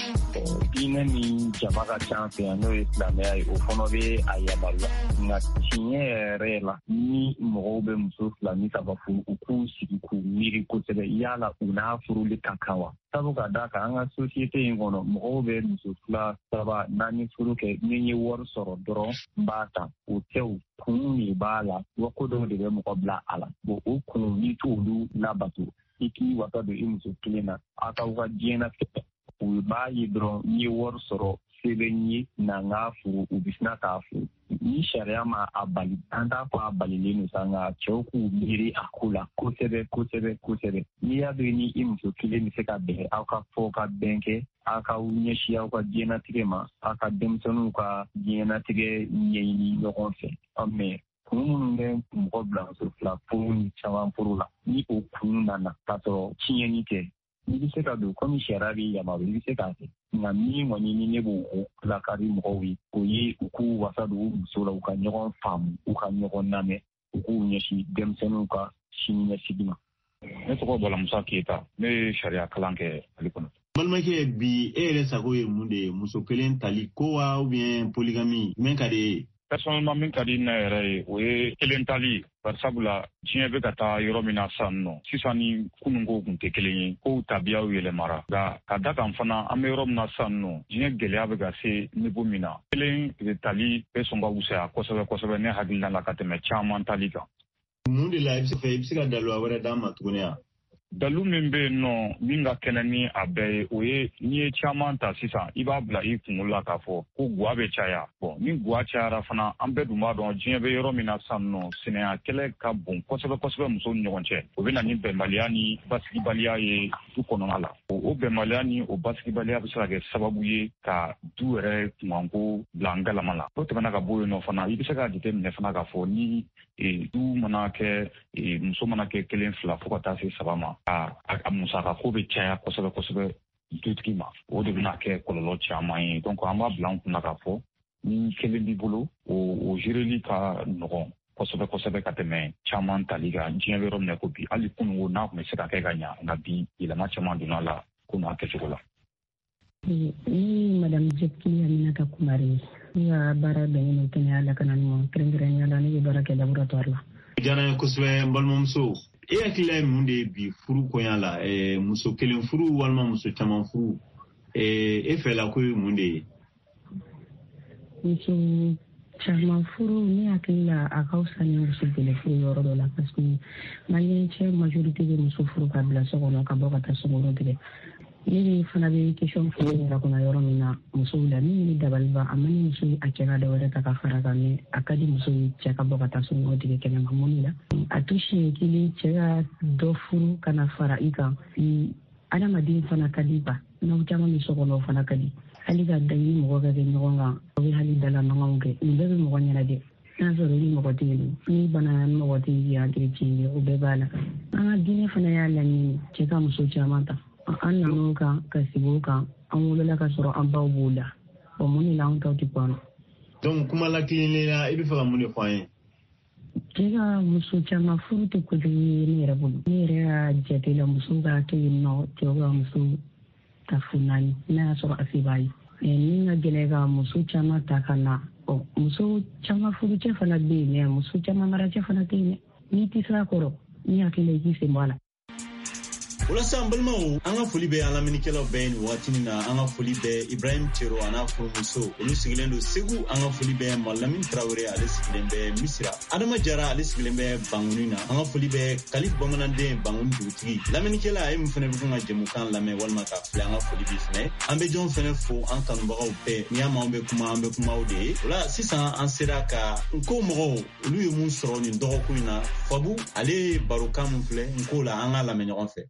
diinɛ ni jama ka ca fɛ yan n'o ye silamɛya ye o fana bɛ a yamaruya nka tiɲɛ yɛrɛ la ni mɔgɔw bɛ muso fila ni saba furu u k'u sigi k'u miiri kosɛbɛ yala u n'a furuli ka kan wa sabu ka d'a kan an ka sosiyete in kɔnɔ mɔgɔw bɛ muso fila saba naani furu kɛ ni n ye wari sɔrɔ dɔrɔn n b'a ta o tɛ o kun de b'a la wa ko dɔw de bɛ mɔgɔ bila a la bon o kun n'i t'olu labato i k'i wasa don i muso kelen na a k'aw ka diɲɛnatigɛ u b'a ye dɔrɔn n ye wari sɔrɔ se bɛ n ye na n k'a furu u bɛ sina k'a furu ni sariya ma a bali an t'a fɔ a balilen don sa nka cɛw k'u miiri a ko la kosɛbɛ kosɛbɛ kosɛbɛ n'i y'a dɔn ni i muso kelen bɛ se ka bɛn aw ka fɔ ka bɛn kɛ aw ka ɲɛsin aw ka diɲɛnatigɛ ma aw ka denmisɛnninw ka diɲɛnatigɛ ɲɛɲini ɲɔgɔn fɛ mɛ kun minnu bɛ mɔgɔ bila muso fila furu ni caman furu la ni o kun nana k'a sɔrɔ tiɲɛni tɛ i bɛ se ka don komi sariya bɛ yamaru i bɛ se k'a kɛ nka min kɔni ni ne b'o lakari mɔgɔw ye o ye u k'u wasa don u muso la u ka ɲɔgɔn faamu u ka ɲɔgɔn lamɛn u k'u ɲɛsin denmisɛnninw ka sini ɲɛsigi ma. Ne tɔgɔ Bala Musa Keyita ne ye sariya kalan kɛ Mali kɔnɔ. balimakɛ bi e yɛrɛ sago ye mun de ye muso kelen tali ko wa ou bien polygamy min ka di ye personnellement min ka di ne yɛrɛ ye o ye kelen tali bari sabula diɲɛ bɛ ka taa yɔrɔ min na sisan nɔ sisan ni kununko kun tɛ kelen ye kow tabiyaw yɛlɛmara nka ka da kan fana an bɛ yɔrɔ min na sisan nɔ diɲɛ gɛlɛya bɛ ka se niveau min na kelen tali bɛ sɔn ka wusaya kosɛbɛ kosɛbɛ ne hakilina la ka tɛmɛ caman tali kan. mun de la i bɛ se ka daluya wɛrɛ d'an ma tuguni wa. dalu min bɛ yen nɔ min ka kɛnɛ ni a bɛɛ ye o ye n'i ye caman ta sisan i b'a bila i kunkolo la k'a fɔ ko guwa bɛ caya bɔn ni guwa cayara fana an bɛɛ dun b'a dɔn diɲɛ bɛ yɔrɔ min na sisan nɔ sinaya kɛlɛ ka bon kosɛbɛ kosɛbɛ musow ni ɲɔgɔn cɛ o bɛ na ni bɛnbaliya ni basigibaliya ye du kɔnɔna la o bɛnbaliya ni o basigibaliya bɛ se ka kɛ sababu ye ka du yɛrɛ kunkanko bila an galama la o tɛmɛna ka bɔ yen nɔ fana i bɛ se k'a jateminɛ fana k'a fɔ ni du mana kɛ muso mana kɛ kelen fila fo ka taa se saba ma a a musaka ko bɛ caya kosɛbɛ kosɛbɛ dutigi ma o de bɛna kɛ kɔlɔlɔ caman ye donc an b'a bila an kunna k'a fɔ ni kelen b'i bolo o o géreli ka nɔgɔn kosɛbɛ kosɛbɛ ka tɛmɛ caman tali kan diɲɛ bɛ yɔrɔ min na ko bi hali kununko n'a tun bɛ se ka kɛ ka ɲa nka bi yɛlɛma caman donna la ko n'a kɛcogo la. ni madame Jekini Aminata Kumari ne ka baara bɛnnen don kɛnɛya lakanani ma kɛrɛnkɛrɛnnenya la ne bɛ baara kɛ laboratoire la. diyara n ye kosɛbɛ n balimamuso e hakilila ye mun de ye bi furu kɔɲa la muso kelen furu walima muso caman furu e fɛla ko ye mun de ye. muso caman furu ne hakili la a ka fisa ni muso kelen furu yɔrɔ dɔ la parce que maliyɛn cɛ majorité bɛ muso furu ka bila so kɔnɔ ka bɔ ka taa sokɔnɔ tigɛ ne de fana bɛ question furu yɛrɛ kɔnɔ yɔrɔ min na musow la ni ni dabaliba a ma ni muso a cɛ ka dɔ wɛrɛ ta ka fara kan mɛ a ka di muso cɛ ka bɔ ka taa sokɔnɔ tigɛ kɛnɛma mun de la a to siɲɛ kelen cɛ ka dɔ furu ka na fara i kan adamaden fana ka di ba n'aw caman bɛ so kɔnɔ o fana ka di hali ka da ni mɔgɔ ka kɛ ɲɔgɔn kan o bɛ hali dala mankanw kɛ nin bɛɛ bɛ mɔgɔ ɲɛnajɛ n'a sɔrɔ ni mɔgɔ tɛ yen ni bana mɔgɔ tɛ yen entretien kɛ o bɛɛ b'a la an ka diinɛ fana y'a laɲini cɛ ka muso caman ta an nan'o kan ka sigi o kan an wolola ka sɔrɔ an baw b'o la o mun de la an taw tɛ kɔnɔ. donc kuma la kelen la i bɛ fɛ ka mun de fɔ an ye. cɛ ka muso caman furu tɛ kojugu ye ne yɛrɛ bolo ne yɛrɛ y'a jate la muso ka to yen nɔ cɛw ka muso ta fu naani n'a y'a sɔrɔ a se b'a ye ni ka gɛlɛya ka muso caman ta ka na muso caman furu cɛ fana bɛ yen mɛ muso caman mara cɛ fana tɛ yen n'i tɛ sira kɔrɔ n'i hakili i k'i sen bɔ a la. o la sisan balimaw an ka foli bɛ an lamɛnnikɛlaw bɛɛ nin wagati na an ka foli bɛ Ibrahim Cero a n'a furumuso olu sigilen don Segu an ka foli bɛ Malamin Traoré ale sigilen bɛ Misira Adama Jara ale sigilen bɛ Banguni na an ka foli bɛ Kalif Bamananden Banguni dugutigi lamɛnnikɛla ye min fana bɛ ka jɛmukan lamɛn walima ka filɛ an ka foli bi fana an bɛ jɔn fana fo an kanubagaw bɛɛ ni y'a ma an bɛ kuma an bɛ kumaw de ye o la sisan an sera ka nko mɔgɔw olu ye mun sɔrɔ nin dɔgɔkun in na Fabu ale barokan mun filɛ nko la an ka lamɛn ɲɔgɔn fɛ.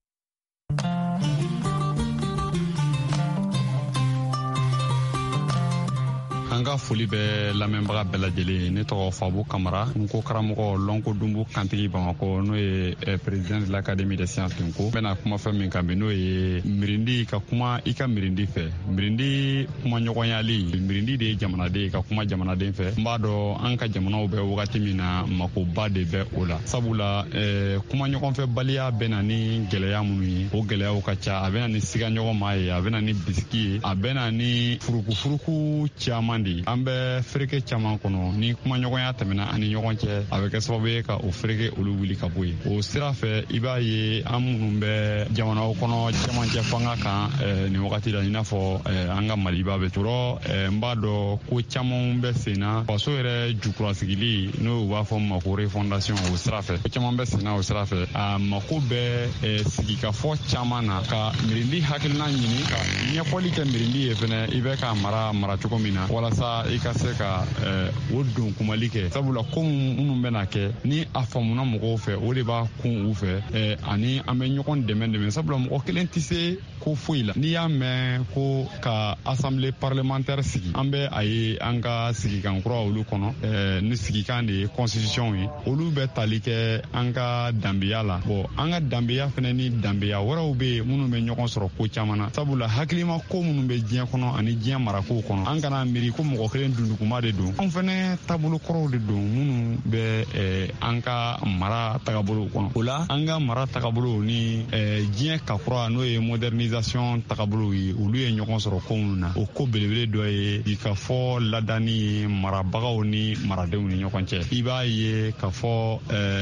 an ka foli bɛ lamɛnbaga bɛɛ lajɛlen ne tɔgɔ Fabu Kamara n ko karamɔgɔ Lɔnko Dumbu kantigi Bamakɔ n'o ye président de l'Académie des sciences Nko n bɛna kuma fɛn min kan bi n'o ye mirindi ka kuma i ka mirindi fɛ mirindi kuma ɲɔgɔnyali mirindi de ye jamanaden ka kuma jamanaden fɛ n b'a dɔn an ka jamanaw bɛ wagati min na makoba de bɛ o la sabula eh, kuma ɲɔgɔnfɛ baliya bɛ na ni gɛlɛya minnu ye o gɛlɛyaw ka ca a bɛ na ni siga ɲɔgɔn ma ye a bɛ na ni bisiki ye a bɛ na ni furukufuruku caman de an bɛ fereke caman kɔnɔ ni kumaɲɔgɔnya tɛmɛna ani ɲɔgɔn cɛ a bɛ kɛ sababu ye ka o fereke olu wuli ka bɔ yen o sira fɛ i b'a ye an minnu bɛ jamanaw kɔnɔ cɛmancɛ fanga kan eh, nin wagati la i n'a fɔ eh, an ka maliba bɛ tɔrɔ eh, n b'a dɔn ko caman bɛ senna faso yɛrɛ jukurasigili n'o b'a fɔ ma ko refondation o sira fɛ ko caman bɛ senna o sira fɛ a mako bɛ eh, sigikafɔ caman na ka mirindi hakilina ɲini ka ɲɛfɔli kɛ mirindi ye fɛnɛ i bɛ ka mara mara cogo min na walasa i ka se ka o don kumali kɛ sabula ko minnu bɛna kɛ ni a faamuna mɔgɔw fɛ o de b'a kun u fɛ ani an bɛ ɲɔgɔn dɛmɛ dɛmɛ sabula mɔgɔ kelen tɛ se ko foyi la n'i y'a mɛn ko ka assemblée parlementaire sigi an bɛ a ye an ka sigikan kura olu kɔnɔ ni sigikan de ye constitution ye olu bɛ tali kɛ an ka danbeya la bon an ka danbeya fɛnɛ ni danbeya wɛrɛw bɛ yen minnu bɛ ɲɔgɔn sɔrɔ ko caman na sabula hakilima ko minnu bɛ diɲɛ kɔnɔ ani diɲɛ marakow kɔnɔ an kana miiri ko mɔgɔ kelen dunduguma de don anw fɛnɛ taabolo kɔrɔw de don minnu bɛ an ka mara tagabolo kɔnɔ o la an ka mara tagabolo ni diɲɛ kakura n'o ye modernisation tagabolo ye olu ye ɲɔgɔn sɔrɔ ko minnu na o ko belebele dɔ ye i ka fɔ ladani ye marabagaw ni maradenw ni ɲɔgɔn cɛ i b'a ye ka fɔ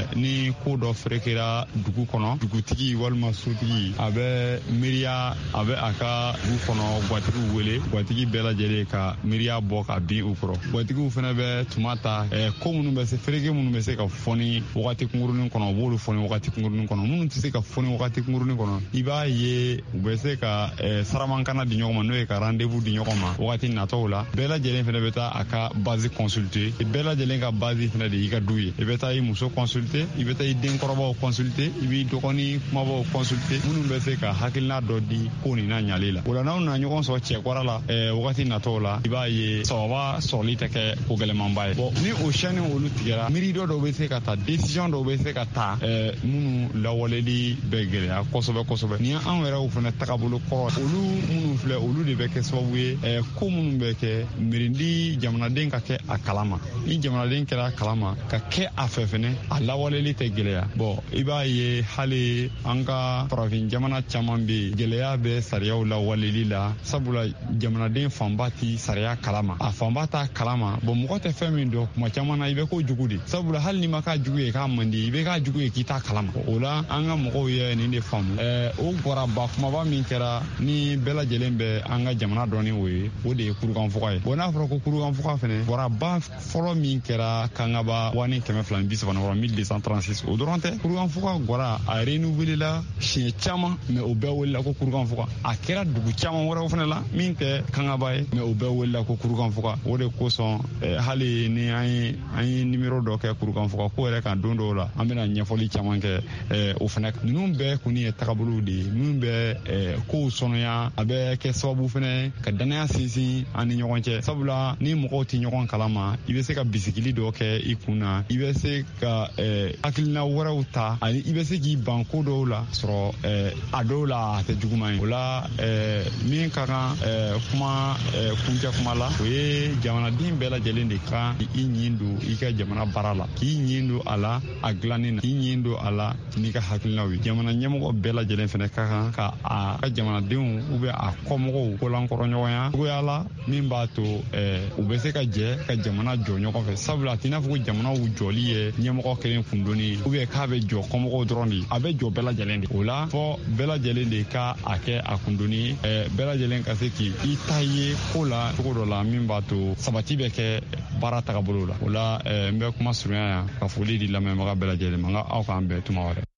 ni ko dɔ ferekera dugu kɔnɔ dugutigi walima sotigi a bɛ miiriya a bɛ a ka dugu kɔnɔ gwatigiw wele gwatigi bɛɛ lajɛlen ka miiriya bɔ ka bin u kɔrɔ gwatigiw fana bɛ tuma ta ko minnu bɛ se fereke minnu bɛ se ka fɔni wagati kunkurunin kɔnɔ u b'olu fɔni wagati kunkurunin kɔnɔ minnu tɛ se ka fɔni wagati kunkurunin kɔnɔ i b'a ye u bɛ se ka saramankana di ɲɔgɔn ma n'o ye ka rendez-vous di ɲɔgɔn ma wagati natɔw la bɛɛ lajɛlen fana bɛ taa a ka base consulter bɛɛ lajɛlen ka base fana de y'i ka du ye i bɛ taa i muso consulter i bɛ taa i denkɔrɔbaw consulter i b'i dɔgɔnin kumabaw consulter minnu bɛ se ka hakilina dɔ di ko nin na ɲali la o la n'aw na ɲɔgɔn sɔrɔ cɛkɔrɔ la wagati natɔw la i b'a ye sababa sɔrɔli tɛ kɛ ko gɛlɛmanba ye bon ni o chaîne olu tigɛra miiri dɔ dɔw bɛ se ka ta décision dɔw bɛ se ka ta minnu lawaleli bɛ gɛlɛya kosɛbɛ kosɛbɛ ni anw yɛrɛw fana tagabolo kɔrɔ olu minnu filɛ olu de bɛ kɛ sababu ye ko minnu bɛ kɛ mirindi jamanaden ka kɛ a kalama ni jamanaden kɛra a kalama ka kɛ a fɛ fɛnɛ a lawaleli tɛ gɛlɛya bon i b'a ye hali an ka farafin jamana caman bɛ yen gɛlɛya bɛ sariyaw lawaleli la sabula jamanaden fanba ti sariya kalama a fanba t'a kalama bon mɔgɔ tɛ fɛn min dɔn kuma caman na i bɛ ko jugu de sabula hali ni ma k'a jugu ye k'a man di i bɛ k'a jugu ye k'i t'a kalama o la an ka mɔgɔw ye nin de faamu ɛɛ o gɔraba kumaba min kɛra ni bɛɛ lajɛlen bɛ an ka jamana dɔɔni o ye o de ye kurukanfuga ye bon n'a fɔra ko kurukanfuga fɛnɛ gɔraba fɔlɔ min kɛra kangaba wa ni kɛmɛ fila ni bi saba wɔɔrɔ mille deux cent trente-six o dɔrɔn tɛ kurukanfuga gɔra a renouvelé la siɲɛ caman mais o bɛɛ welela ko kurukanfuga a kɛra dugu caman wɛrɛw fɛnɛ la min tɛ kangaba ye mais o bɛɛ welela ko kurukanfuga kurukan fuga o de kosɔn hali ni an ye an ye nimero dɔ kɛ kurukan fuga ko yɛrɛ kan don dɔw la an bɛna ɲɛfɔli caman kɛ o fana kan ninnu bɛɛ kun ye tagabolow de ye minnu bɛ kow sɔnɔya a bɛ kɛ sababu fana ka danaya sinsin an ni ɲɔgɔn cɛ sabula ni mɔgɔw tɛ ɲɔgɔn kalama i bɛ se ka bisigili dɔ kɛ i kun na i bɛ se ka hakilina wɛrɛw ta ani i bɛ se k'i ban ko dɔw la sɔrɔ a dɔw la a tɛ juguman ye o la min ka kan kuma kuncɛ kuma la o ye jamanaden bɛɛ lajɛlen de kan i ɲin don i ka jamana baara la k'i ɲin don a la a dilanni na k'i ɲin don a la n'i ka hakilinaw ye jamana ɲɛmɔgɔ bɛɛ lajɛlen fana ka kan ka a ka jamanadenw ou bien a kɔmɔgɔw kolankɔrɔɲɔgɔnya cogoya la min b'a to u bɛ se ka jɛ ka jamana jɔ ɲɔgɔn fɛ sabula a t'i n'a fɔ ko jamanaw jɔli ye ɲɛmɔgɔ kelen kundonni ou bien k'a bɛ jɔ kɔmɔgɔw dɔrɔn de a bɛ jɔ bɛɛ lajɛlen de o la fɔ bɛɛ lajɛlen de ka a kɛ a kundonni ye bɛɛ lajɛlen ka se k'i i ta ye ko la cogo dɔ la min b'a to sabati bɛ kɛ baara tagabolo la o la n bɛ kuma surunya yan ka foli di lamɛnbaga bɛɛ lajɛlen ma n ka aw k'an bɛn tuma wɛrɛ.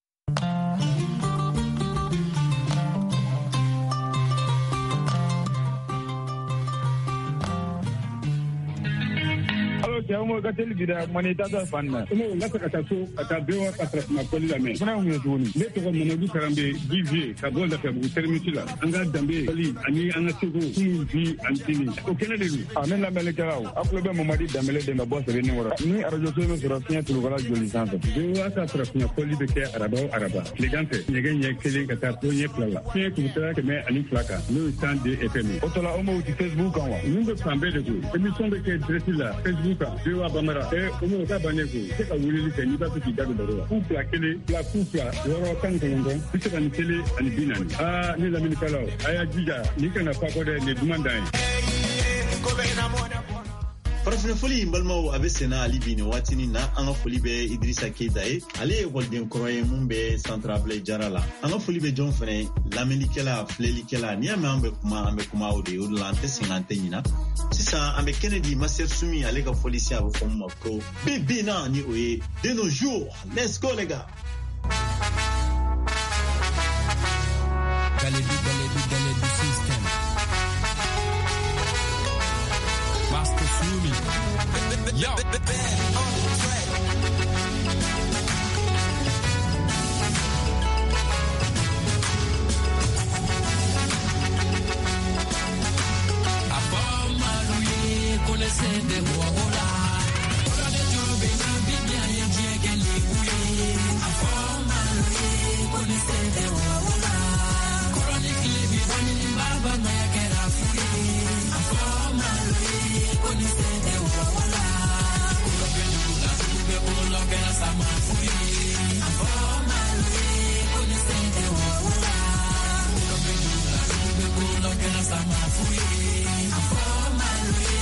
Cɛw ka teli bi dɛ mani tata fan na n'o la ka taa so ka taa bɛɛ ka farafina fɔli lamɛn fana mun ye tuguni ne tɔgɔ Mamadu Karambe Divier ka bɔ Lafiyabugu terminus la an ka danbe fɔli ani an ka seko kun bi an tini o kɛnɛ de don a ne lamɛnnikɛlaw a kulo bɛ Mamadi Danbele de ka bɔ Sɛbɛnni wɔrɔ ni arajo so bɛ sɔrɔ fiɲɛ tulukala joli sanfɛ bɛɛ ka farafina fɔli bɛ kɛ araba o araba tilegan fɛ ɲɛgɛn ɲɛ kelen ka taa fo ɲɛ fila la fiɲɛ tulukala kɛmɛ ani fila kan n'o ye cent deux F M o tɔ la aw m'o di Facebook kan wa ninnu bɛ fan bɛɛ de ko émission bɛ kɛ direct la Facebook kan Bewa Bamara ɛ o m'o ka bannen ko se ka weleli kɛ n'i b'a fɛ k'i da don baro la fu fila kelen fila fu fila wɔɔrɔ tan ni kɔnɔntɔn bi saba ni kelen ani bi naani aa ne lamɛnnikɛlaw a y'a jija n'i kana fa kɔ dɛ nin duman dan ye. farafina foli balimaw a bɛ senna hali bi nin waatinin na an ka foli bɛ Idrissa Keita ye ale ye ekɔliden kɔrɔ ye mun bɛ Centre Ablaye Jara la an ka foli bɛ jɔn fɛnɛ lamɛnnikɛla filɛlikɛla n'i y'a mɛn an bɛ kuma an bɛ kuma o de ye o de la an tɛ sɛgɛn an tɛ ɲina sisan an bɛ kɛnɛ di Master Sumi ale ka foli si a bɛ fɔ mun ma ko bi bi na ni o ye de nos jours let's go les gars. Galebi galebi galebi system Master Sumi yo Sende huahola Ora de jobe na bibia ya jege liwe Afoma lwe Kone sende huahola Kora ni klibi Wani ni mbaba na ya kera fue Afoma lwe Kone sende huahola Kuro beluga Sube ulo kera sama fue Afoma lwe Kone sende huahola Kuro beluga Sube ulo kera sama fue Afoma lwe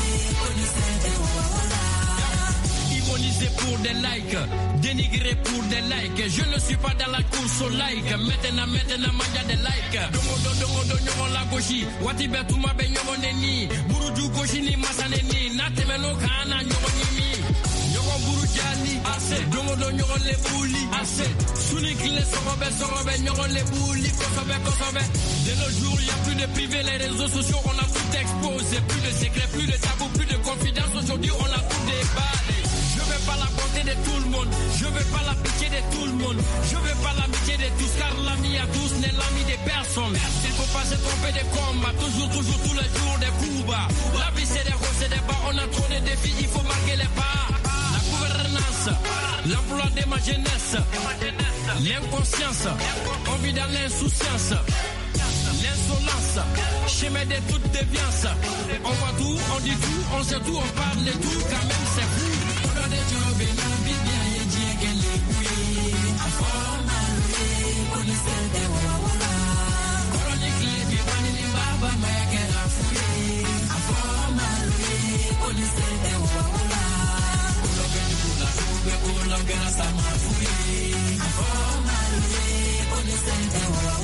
Ironisé pour des likes, dénigré pour des likes. Je ne suis pas dans la course au like. Maintenant, maintenant, manja des likes. Dongo do dongo do nyomo la goshi. Wati betu ma be nyomo neni. Buruju goshi ni masaneni. Nate meno kana nyomo nimi. Nyomo buru jani ase. Dongo do nyomo le buli ase. Suni kile sorobe sorobe nyomo le buli kosobe kosobe. De nos jours, il y a plus de privé, les réseaux sociaux, on a tout exposé. Plus de secrets, plus de tabous, plus de confidence. Aujourd'hui, on a tout déballé. Je veux pas la bonté de tout le monde. Je veux pas la pitié de tout le monde. Je veux pas l'amitié de tous, car l'ami à tous n'est l'ami des personnes. Il faut pas se tromper des combats. Toujours, toujours, tous les jours des coups bas. La vie c'est des hauts, c'est des bas. On a trop de défis, il faut marquer les pas. La gouvernance, l'emploi de ma jeunesse, l'inconscience, on vit dans l'insouciance. L'insolence, chemin de toute déviance. On voit tout, on dit tout, on sait tout, on parle de tout, quand même c'est fou. On a des jobs et la vie bien et Dieu qu'elle est oui. A forme à lui, on est celle de Wawa. Chronique les vivants, les baba, mais qu'elle a fouillé. A forme à lui, on est celle de Wawa. On a bien du la soube, on a bien sa main fouillée. A forme à lui, on est celle de Wawa.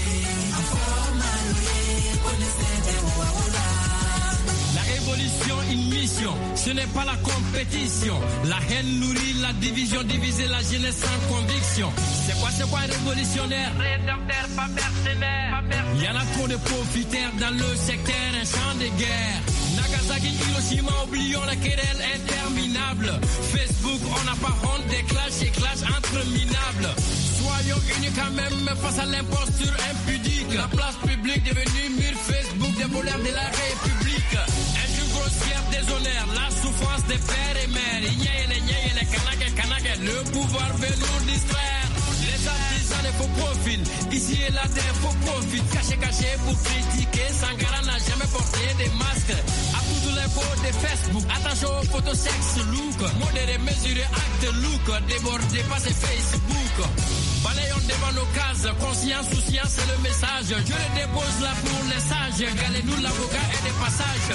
La révolution une mission, ce n'est pas la compétition. La haine nourrit la division, diviser la jeunesse sans conviction. C'est quoi, c'est quoi révolutionnaire? Rédempteur, pas mercenaire. Il y en a trop de profiteurs dans le secteur, un champ de guerre. Nagasaki, Hiroshima, oublions la querelle interminable. Facebook, on n'a pas honte des clashs et clashs entre minables. Soyons unis quand même face à l'imposture impudique. La place publique devenue mur Facebook des voleurs de la République. Injure grossière, déshonneur, la souffrance des pères et mères. Ignayele, ignayele, kanake, kanake, le pouvoir veut nous distraire. Les artisans des faux profils, ici et là des faux profils. Caché, caché pour critiquer, Sankara n'a jamais porté des masques. À toutes les fautes de Facebook, attention aux photos sexe look. Modéré, mesuré, acte look, débordé par ces Facebook. Balayons devant nos cases, conscience, souciance, c'est le message. Je le dépose là pour les sages. Galez-nous l'avocat et des passages.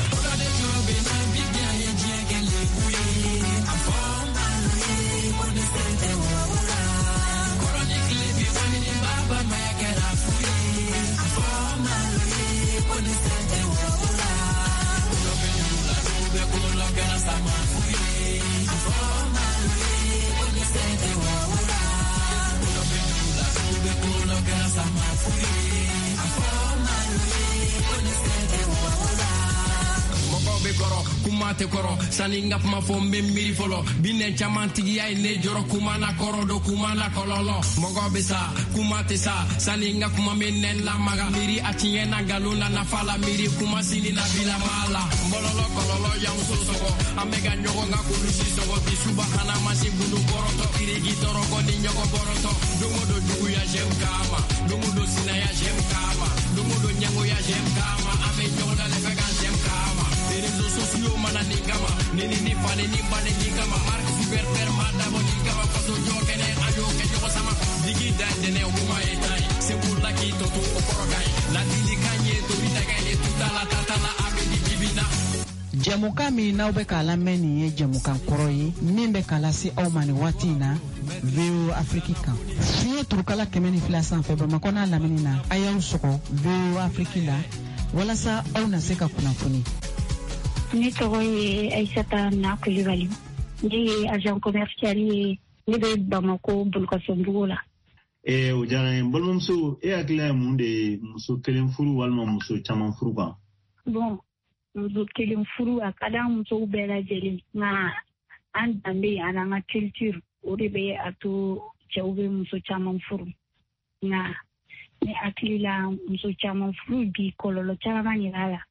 Kumate koro saninga pma fo mbiri folo binen chamantigi ay ne joro kumana koro do kumana kololo mogo besa kumate sa saninga kuma menen la maga miri atinye na galuna na fala miri kuma sini na bila mala bololo kololo yang sosogo amega nyogo nga kulushi sogo bisuba hana masi bulu boroto irigi toro ko ni nyogo boroto dungo do jugu ya jem kama dungo do sina ya jem kama dungo do nyango ya jem kama ame nyogo da le vegan jem kama réseaux sociaux mana ningama nini ni fane ni bane ningama mark super madamo ningama faso jokene ajo ke joko sama digi dande ne huma etai sepula ki toto okorogai la dili kanye to bitagai tuta la tata la abedi bibina. Jamuka mi n'aw bɛ k'a lamɛn nin ye jamukan kɔrɔ ye min bɛ k'a lase aw ma nin waati in na V O Afrique kan. Fiɲɛ turukala kɛmɛ ni fila sanfɛ Bamakɔ n'a lamini na a y'aw sɔgɔ V O Afrique la walasa aw na se ka kunnafoni. Ne tɔgɔ ye Aïssata Na Kulibali. Ne ye agent commercial ye ne bɛ Bamako Bolokasɔnbugu la. Eh, o diyara n ye. N balimamuso, e hakili ye mun de ye muso kelen furu walima muso caman furu kan? Bon, muso kelen furu a ka d'an musow bɛɛ lajɛlen nka an danbe ani an ka culture o de bɛ a to cɛw bɛ muso caman furu nka ne hakili la muso caman furu bi kɔlɔlɔ caman de b'a la.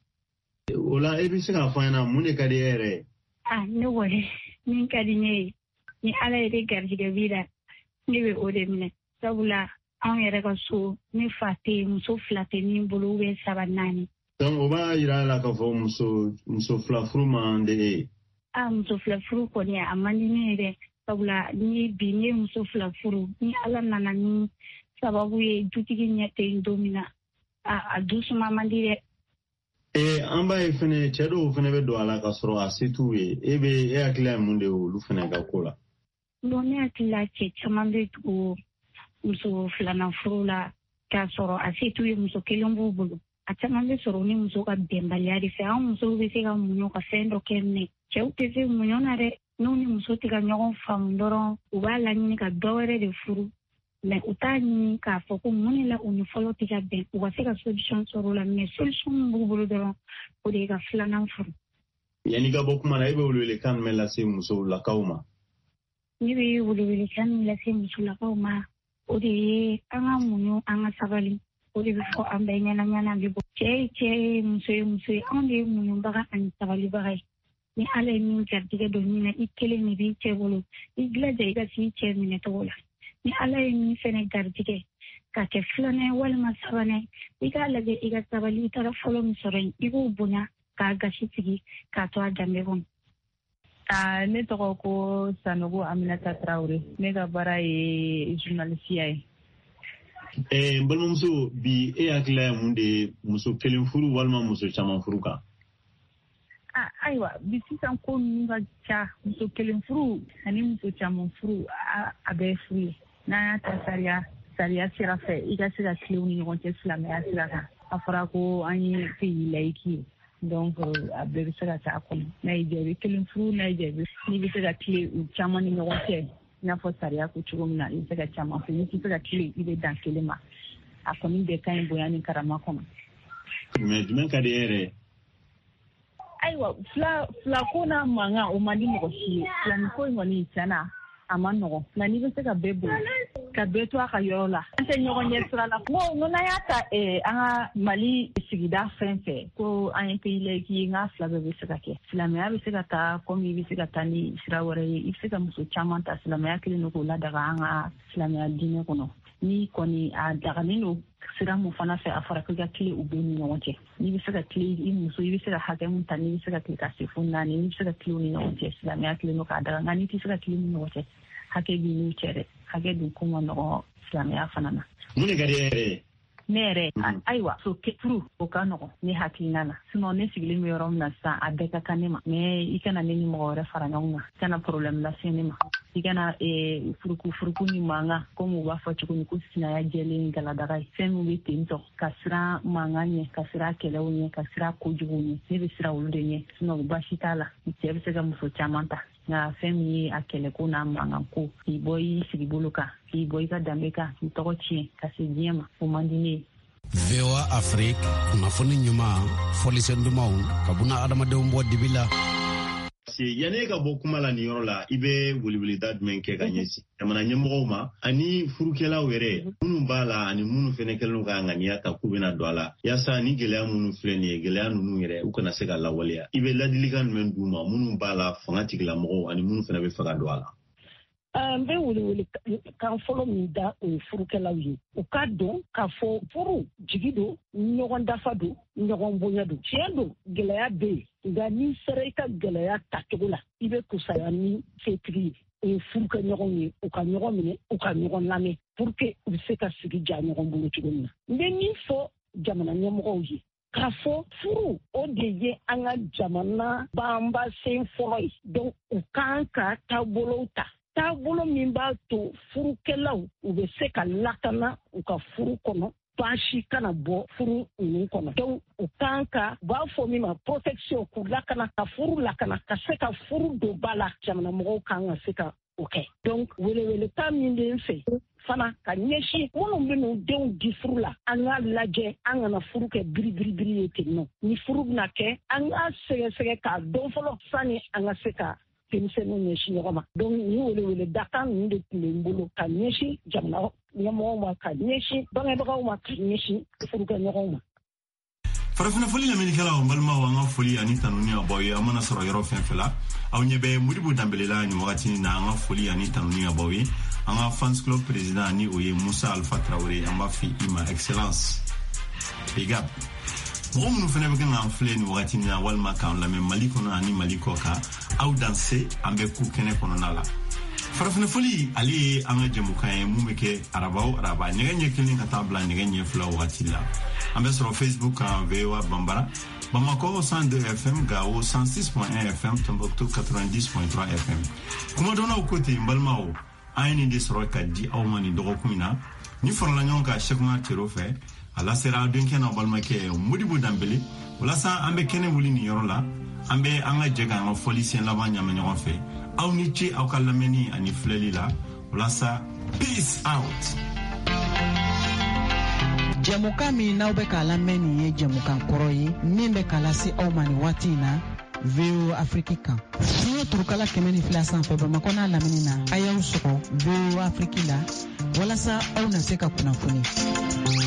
O la e bɛ se k'a fɔ an ɲɛna mun de ka di e yɛrɛ ye? Ah, ne kɔni min ka di ne ye ni ala yɛrɛ garijɛgɛ b'i la ne bɛ o de minɛ sabula anw yɛrɛ ka so ne fa tɛ yen muso fila tɛ min bolo bɛ saba naani. Donc o b'a yira la k'a fɔ muso muso fila furu man di e ye? Ah, muso fila furu kɔni a man di ne ye dɛ sabula ni bi ne ye muso fila furu ni ala nana ni sababu ye dutigi ɲɛ tɛ yen don min na a dusuma man di dɛ. Eh, an b'a ye fɛnɛ cɛ dɔw fɛnɛ bɛ don a la ka sɔrɔ a se t'u ye e bɛ e hakili la mun de ye olu fɛnɛ ka ko la? Bon ne hakili la cɛ caman bɛ tugu muso filanan furu la k'a sɔrɔ a se t'u ye muso kelen b'u bolo a caman bɛ sɔrɔ ni muso ka bɛnbaliya de fɛ an musow bɛ se ka muɲu ka fɛn dɔ kɛ mɛ cɛw tɛ se muɲu na dɛ n'u ni muso tɛ ka ɲɔgɔn faamu dɔrɔn u b'a laɲini ka dɔ wɛrɛ de furu mɛ u t'a ɲini k'a fɔ ko mun de la u ni fɔlɔ tɛ ka bɛn u ka se ka solution sɔrɔ o la mɛ solution min b'u bolo dɔrɔn o de ye ka filanan furu. Yanni ka bɔ kuma na e bɛ welewelekan jumɛn lase musolakaw ma? Ne bɛ welewelekan min lase musolakaw ma o de ye an ka muɲu an ka sabali o de bɛ fɔ an bɛɛ ɲɛna ɲɛna bɛ bɔ cɛ ye cɛ ye muso ye muso ye anw de ye muɲubaga ani sabalibaga ye ni ala ye min garijɛgɛ don min na i kelen de b'i cɛ bolo i jilaja i ka s'i cɛ minɛ cogo la. Ni ala ye min fɛnɛ garijɛgɛ ka kɛ filanan walima sabanan i k'a lajɛ i ka sabali i taara fɔlɔ min sɔrɔ yen i b'o bonya k'a gasi sigi k'a to a danbe kɔnɔ. Ah, ne tɔgɔ ko Sanogo Aminata Traore ne ka baara ye journalisiya ye. Eh, n balimamuso bi e hakili la ye mun de ye muso kelen furu walima muso caman furu kan? Ah, ayiwa bi sisan ko ninnu ka ca muso kelen furu ani muso caman furu a bɛɛ furu ye. N'an y'a ta sariya sariya sira fɛ i ka se ka tilenw ni ɲɔgɔn cɛ silamɛya sira kan a fɔra ko an ye pays laïque ye donc a bɛɛ bɛ se ka taa kɔnɔ n'a y'i jaabi kelen furu n'a y'i jaabi n'i bɛ se ka tile u caman ni ɲɔgɔn cɛ i n'a fɔ sariya ko cogo min na i bɛ se ka caman fɛ n'i tɛ se ka tile i bɛ dan kelen ma a kɔni bɛɛ ka ɲi bonya ni karama kɔnɔ. mais jumɛn ka di e yɛrɛ? ayiwa fila fila ko n'a mankan o man di mɔgɔ si ye filani ko in kɔni tiɲɛna a ma nɔgɔn filani bɛ se ka bɛɛ bonya ka bɛɛ to a ka yɔrɔ la an tɛ ɲɔgɔn ɲɛ sira la ko n'an y'a ta an ka Mali sigida fɛn fɛ ko an ye pays laïque ye n ka fila bɛɛ bɛ se ka kɛ silamɛya bɛ se ka taa comme i bɛ se ka taa ni sira wɛrɛ ye i bɛ se ka muso caman ta silamɛya kelen don k'o ladaga an ka silamɛya diinɛ kɔnɔ ni kɔni a daganen don sira mun fana fɛ a fɔra ko i ka tile u bɛɛ ni ɲɔgɔn cɛ n'i bɛ se ka tile i muso i bɛ se ka hakɛ mun ta n'i bɛ se ka tile ka se fo naani n'i bɛ se ka tile u ni ɲɔgɔn cɛ silamɛya kelen don k'a daga nka n'i tɛ se ka tile ni ɲɔgɔn cɛ hakɛ b'i n'u cɛ dɛ hakɛ dun ko ma nɔgɔ silamɛya fana na. mun de ka di e yɛrɛ ye? ne yɛrɛ ayiwa so furu o ka nɔgɔn ne hakilina la sinon ne sigilen bɛ yɔrɔ min na sisan a bɛɛ ka kan ne ma mais i kana ne ni mɔgɔ wɛrɛ fara ɲɔgɔn kan i kana problème lase ne ma i kana furuku furuku ni mankan comme u b'a fɔ cogo min ko sinaya jɛlen galadaga ye fɛn min bɛ ten tɔ ka siran mankan ɲɛ ka siran kɛlɛw ɲɛ ka siran kojuguw ɲɛ ne bɛ siran olu de ɲɛ sinon baasi t'a la cɛ bɛ se ka muso caman ta nka fɛn min ye a kɛlɛko n'a mankan ko k'i bɔ i sigi bolo kan k'i bɔ i ka danbe kan k'i tɔgɔ tiɲɛ ka se diɲɛ ma o man di ne ye. V O A Afrique kunnafoni ɲuman fɔlisɛn dumanw ka buna adamadenw bɔ dibi la. yanni ka bɔ kuma la nin yɔrɔ la i bɛ weleweleda jumɛn kɛ ka ɲɛsin jamana ɲɛmɔgɔw ma ani furukɛlaw yɛrɛ minnu b'a la ani minnu fɛnɛ kɛlen ka ŋaniya ta k'u bɛna don a la yaasa ni gɛlɛya minnu filɛ nin ye gɛlɛya ninnu yɛrɛ u kana se ka lawaleya i bɛ ladilikan jumɛn d'u ma minnu b'a la fanga tigilamɔgɔw ani minnu fɛnɛ bɛ fɛ ka don a la? n bɛ welewele kan fɔlɔ min da o ye furukɛlaw ye u ka dɔn k'a fɔ furu jigi don ɲɔgɔn dafa don ɲɔgɔn bonya don tiɲɛ don gɛlɛya bɛ yen nka n'i sera i ka gɛlɛya tacogo la i bɛ kusaya ni setigi ye o ye furukɛ ɲɔgɔn ye u ka ɲɔgɔn minɛ u ka ɲɔgɔn lamɛn pour que u bɛ se ka sigi ja ɲɔgɔn bolo cogo min na n bɛ min fɔ jamana ɲɛmɔgɔw ye k'a fɔ furu o de ye an ka jamana banbasen fɔlɔ ye donc u kan ka taabolow ta taabolo min b'a to furukɛlaw u bɛ se ka lakana u ka furu kɔnɔ baasi kana bɔ furu ninnu kɔnɔ donc u kan ka u b'a fɔ min ma protection k'u lakana ka furu lakana ka se ka furu don ba la jamana mɔgɔw kan ka se ka o kɛ donc welewelekan min bɛ n fɛ fana ka ɲɛsin minnu bɛ n'u denw di furu la an k'a lajɛ an kana furu kɛ biribiribiri ye ten nɔ ni furu bɛna kɛ an k'a sɛgɛsɛgɛ k'a dɔn fɔlɔ sani an ka se ka denmisɛnninw ɲɛsin ɲɔgɔn ma donc ni welewele dakan ninnu de tun bɛ n bolo ka ɲɛsin jamana ɲɛmɔgɔw ma ka ɲɛsin bangebagaw ma ka ɲɛsin furukɛɲɔgɔnw ma. farafina foli lamɛnnikɛlaw n balimaw an ka foli ani tanu ni abaw ye an mana sɔrɔ yɔrɔ fɛn fɛn la aw ɲɛ bɛ Modibo Danbele la nin wagati na an ka foli ani tanu ni abaw ye an ka fans club président ni o ye Musa Alpha Traoré an b'a fɔ i ma excellence big up. mɔgɔ minnu fɛnɛ bɛ kan k'an filɛ nin wagati na walima k'an lamɛn Mali kɔnɔ ani Mali kɔ kan aw danse an bɛ ku kɛnɛ kɔnɔna la farafina foli ale ye an ka jɛmukan ye mun bɛ kɛ araba o araba nɛgɛ ɲɛ kelen ka taa bila nɛgɛ ɲɛ fila wagati la an bɛ sɔrɔ Facebook kan V O A Bambara Bamako cent deux F M Gao cent six point un F M Tombouctou quatre-vingt-dix point trois F M kuma dɔnnaw ko ten n balimaw an ye nin de sɔrɔ ka di aw ma nin dɔgɔkun in na ni farala ɲɔgɔn kan Cheikh Oumar Tero fɛ ala sera denkɛ n'a balimakɛ Modibo Danbele walasa an bɛ kɛnɛ wuli nin yɔrɔ la an bɛ an ka jɛ ka an ka fɔli sen laban ɲamɛ ɲɔgɔn fɛ aw ni ce aw ka lamɛnni ani filɛli la walasa peace out. Jɛmukan min n'aw bɛ k'a lamɛn nin ye jɛmukan kɔrɔ ye min bɛ k'a lase aw ma nin waati in na V O A Afrique kan fiɲɛ turukala kɛmɛ ni fila sanfɛ Bamakɔ n'a lamini na a y'aw sɔgɔ V O A Afrique la walasa aw na se ka kunnafoni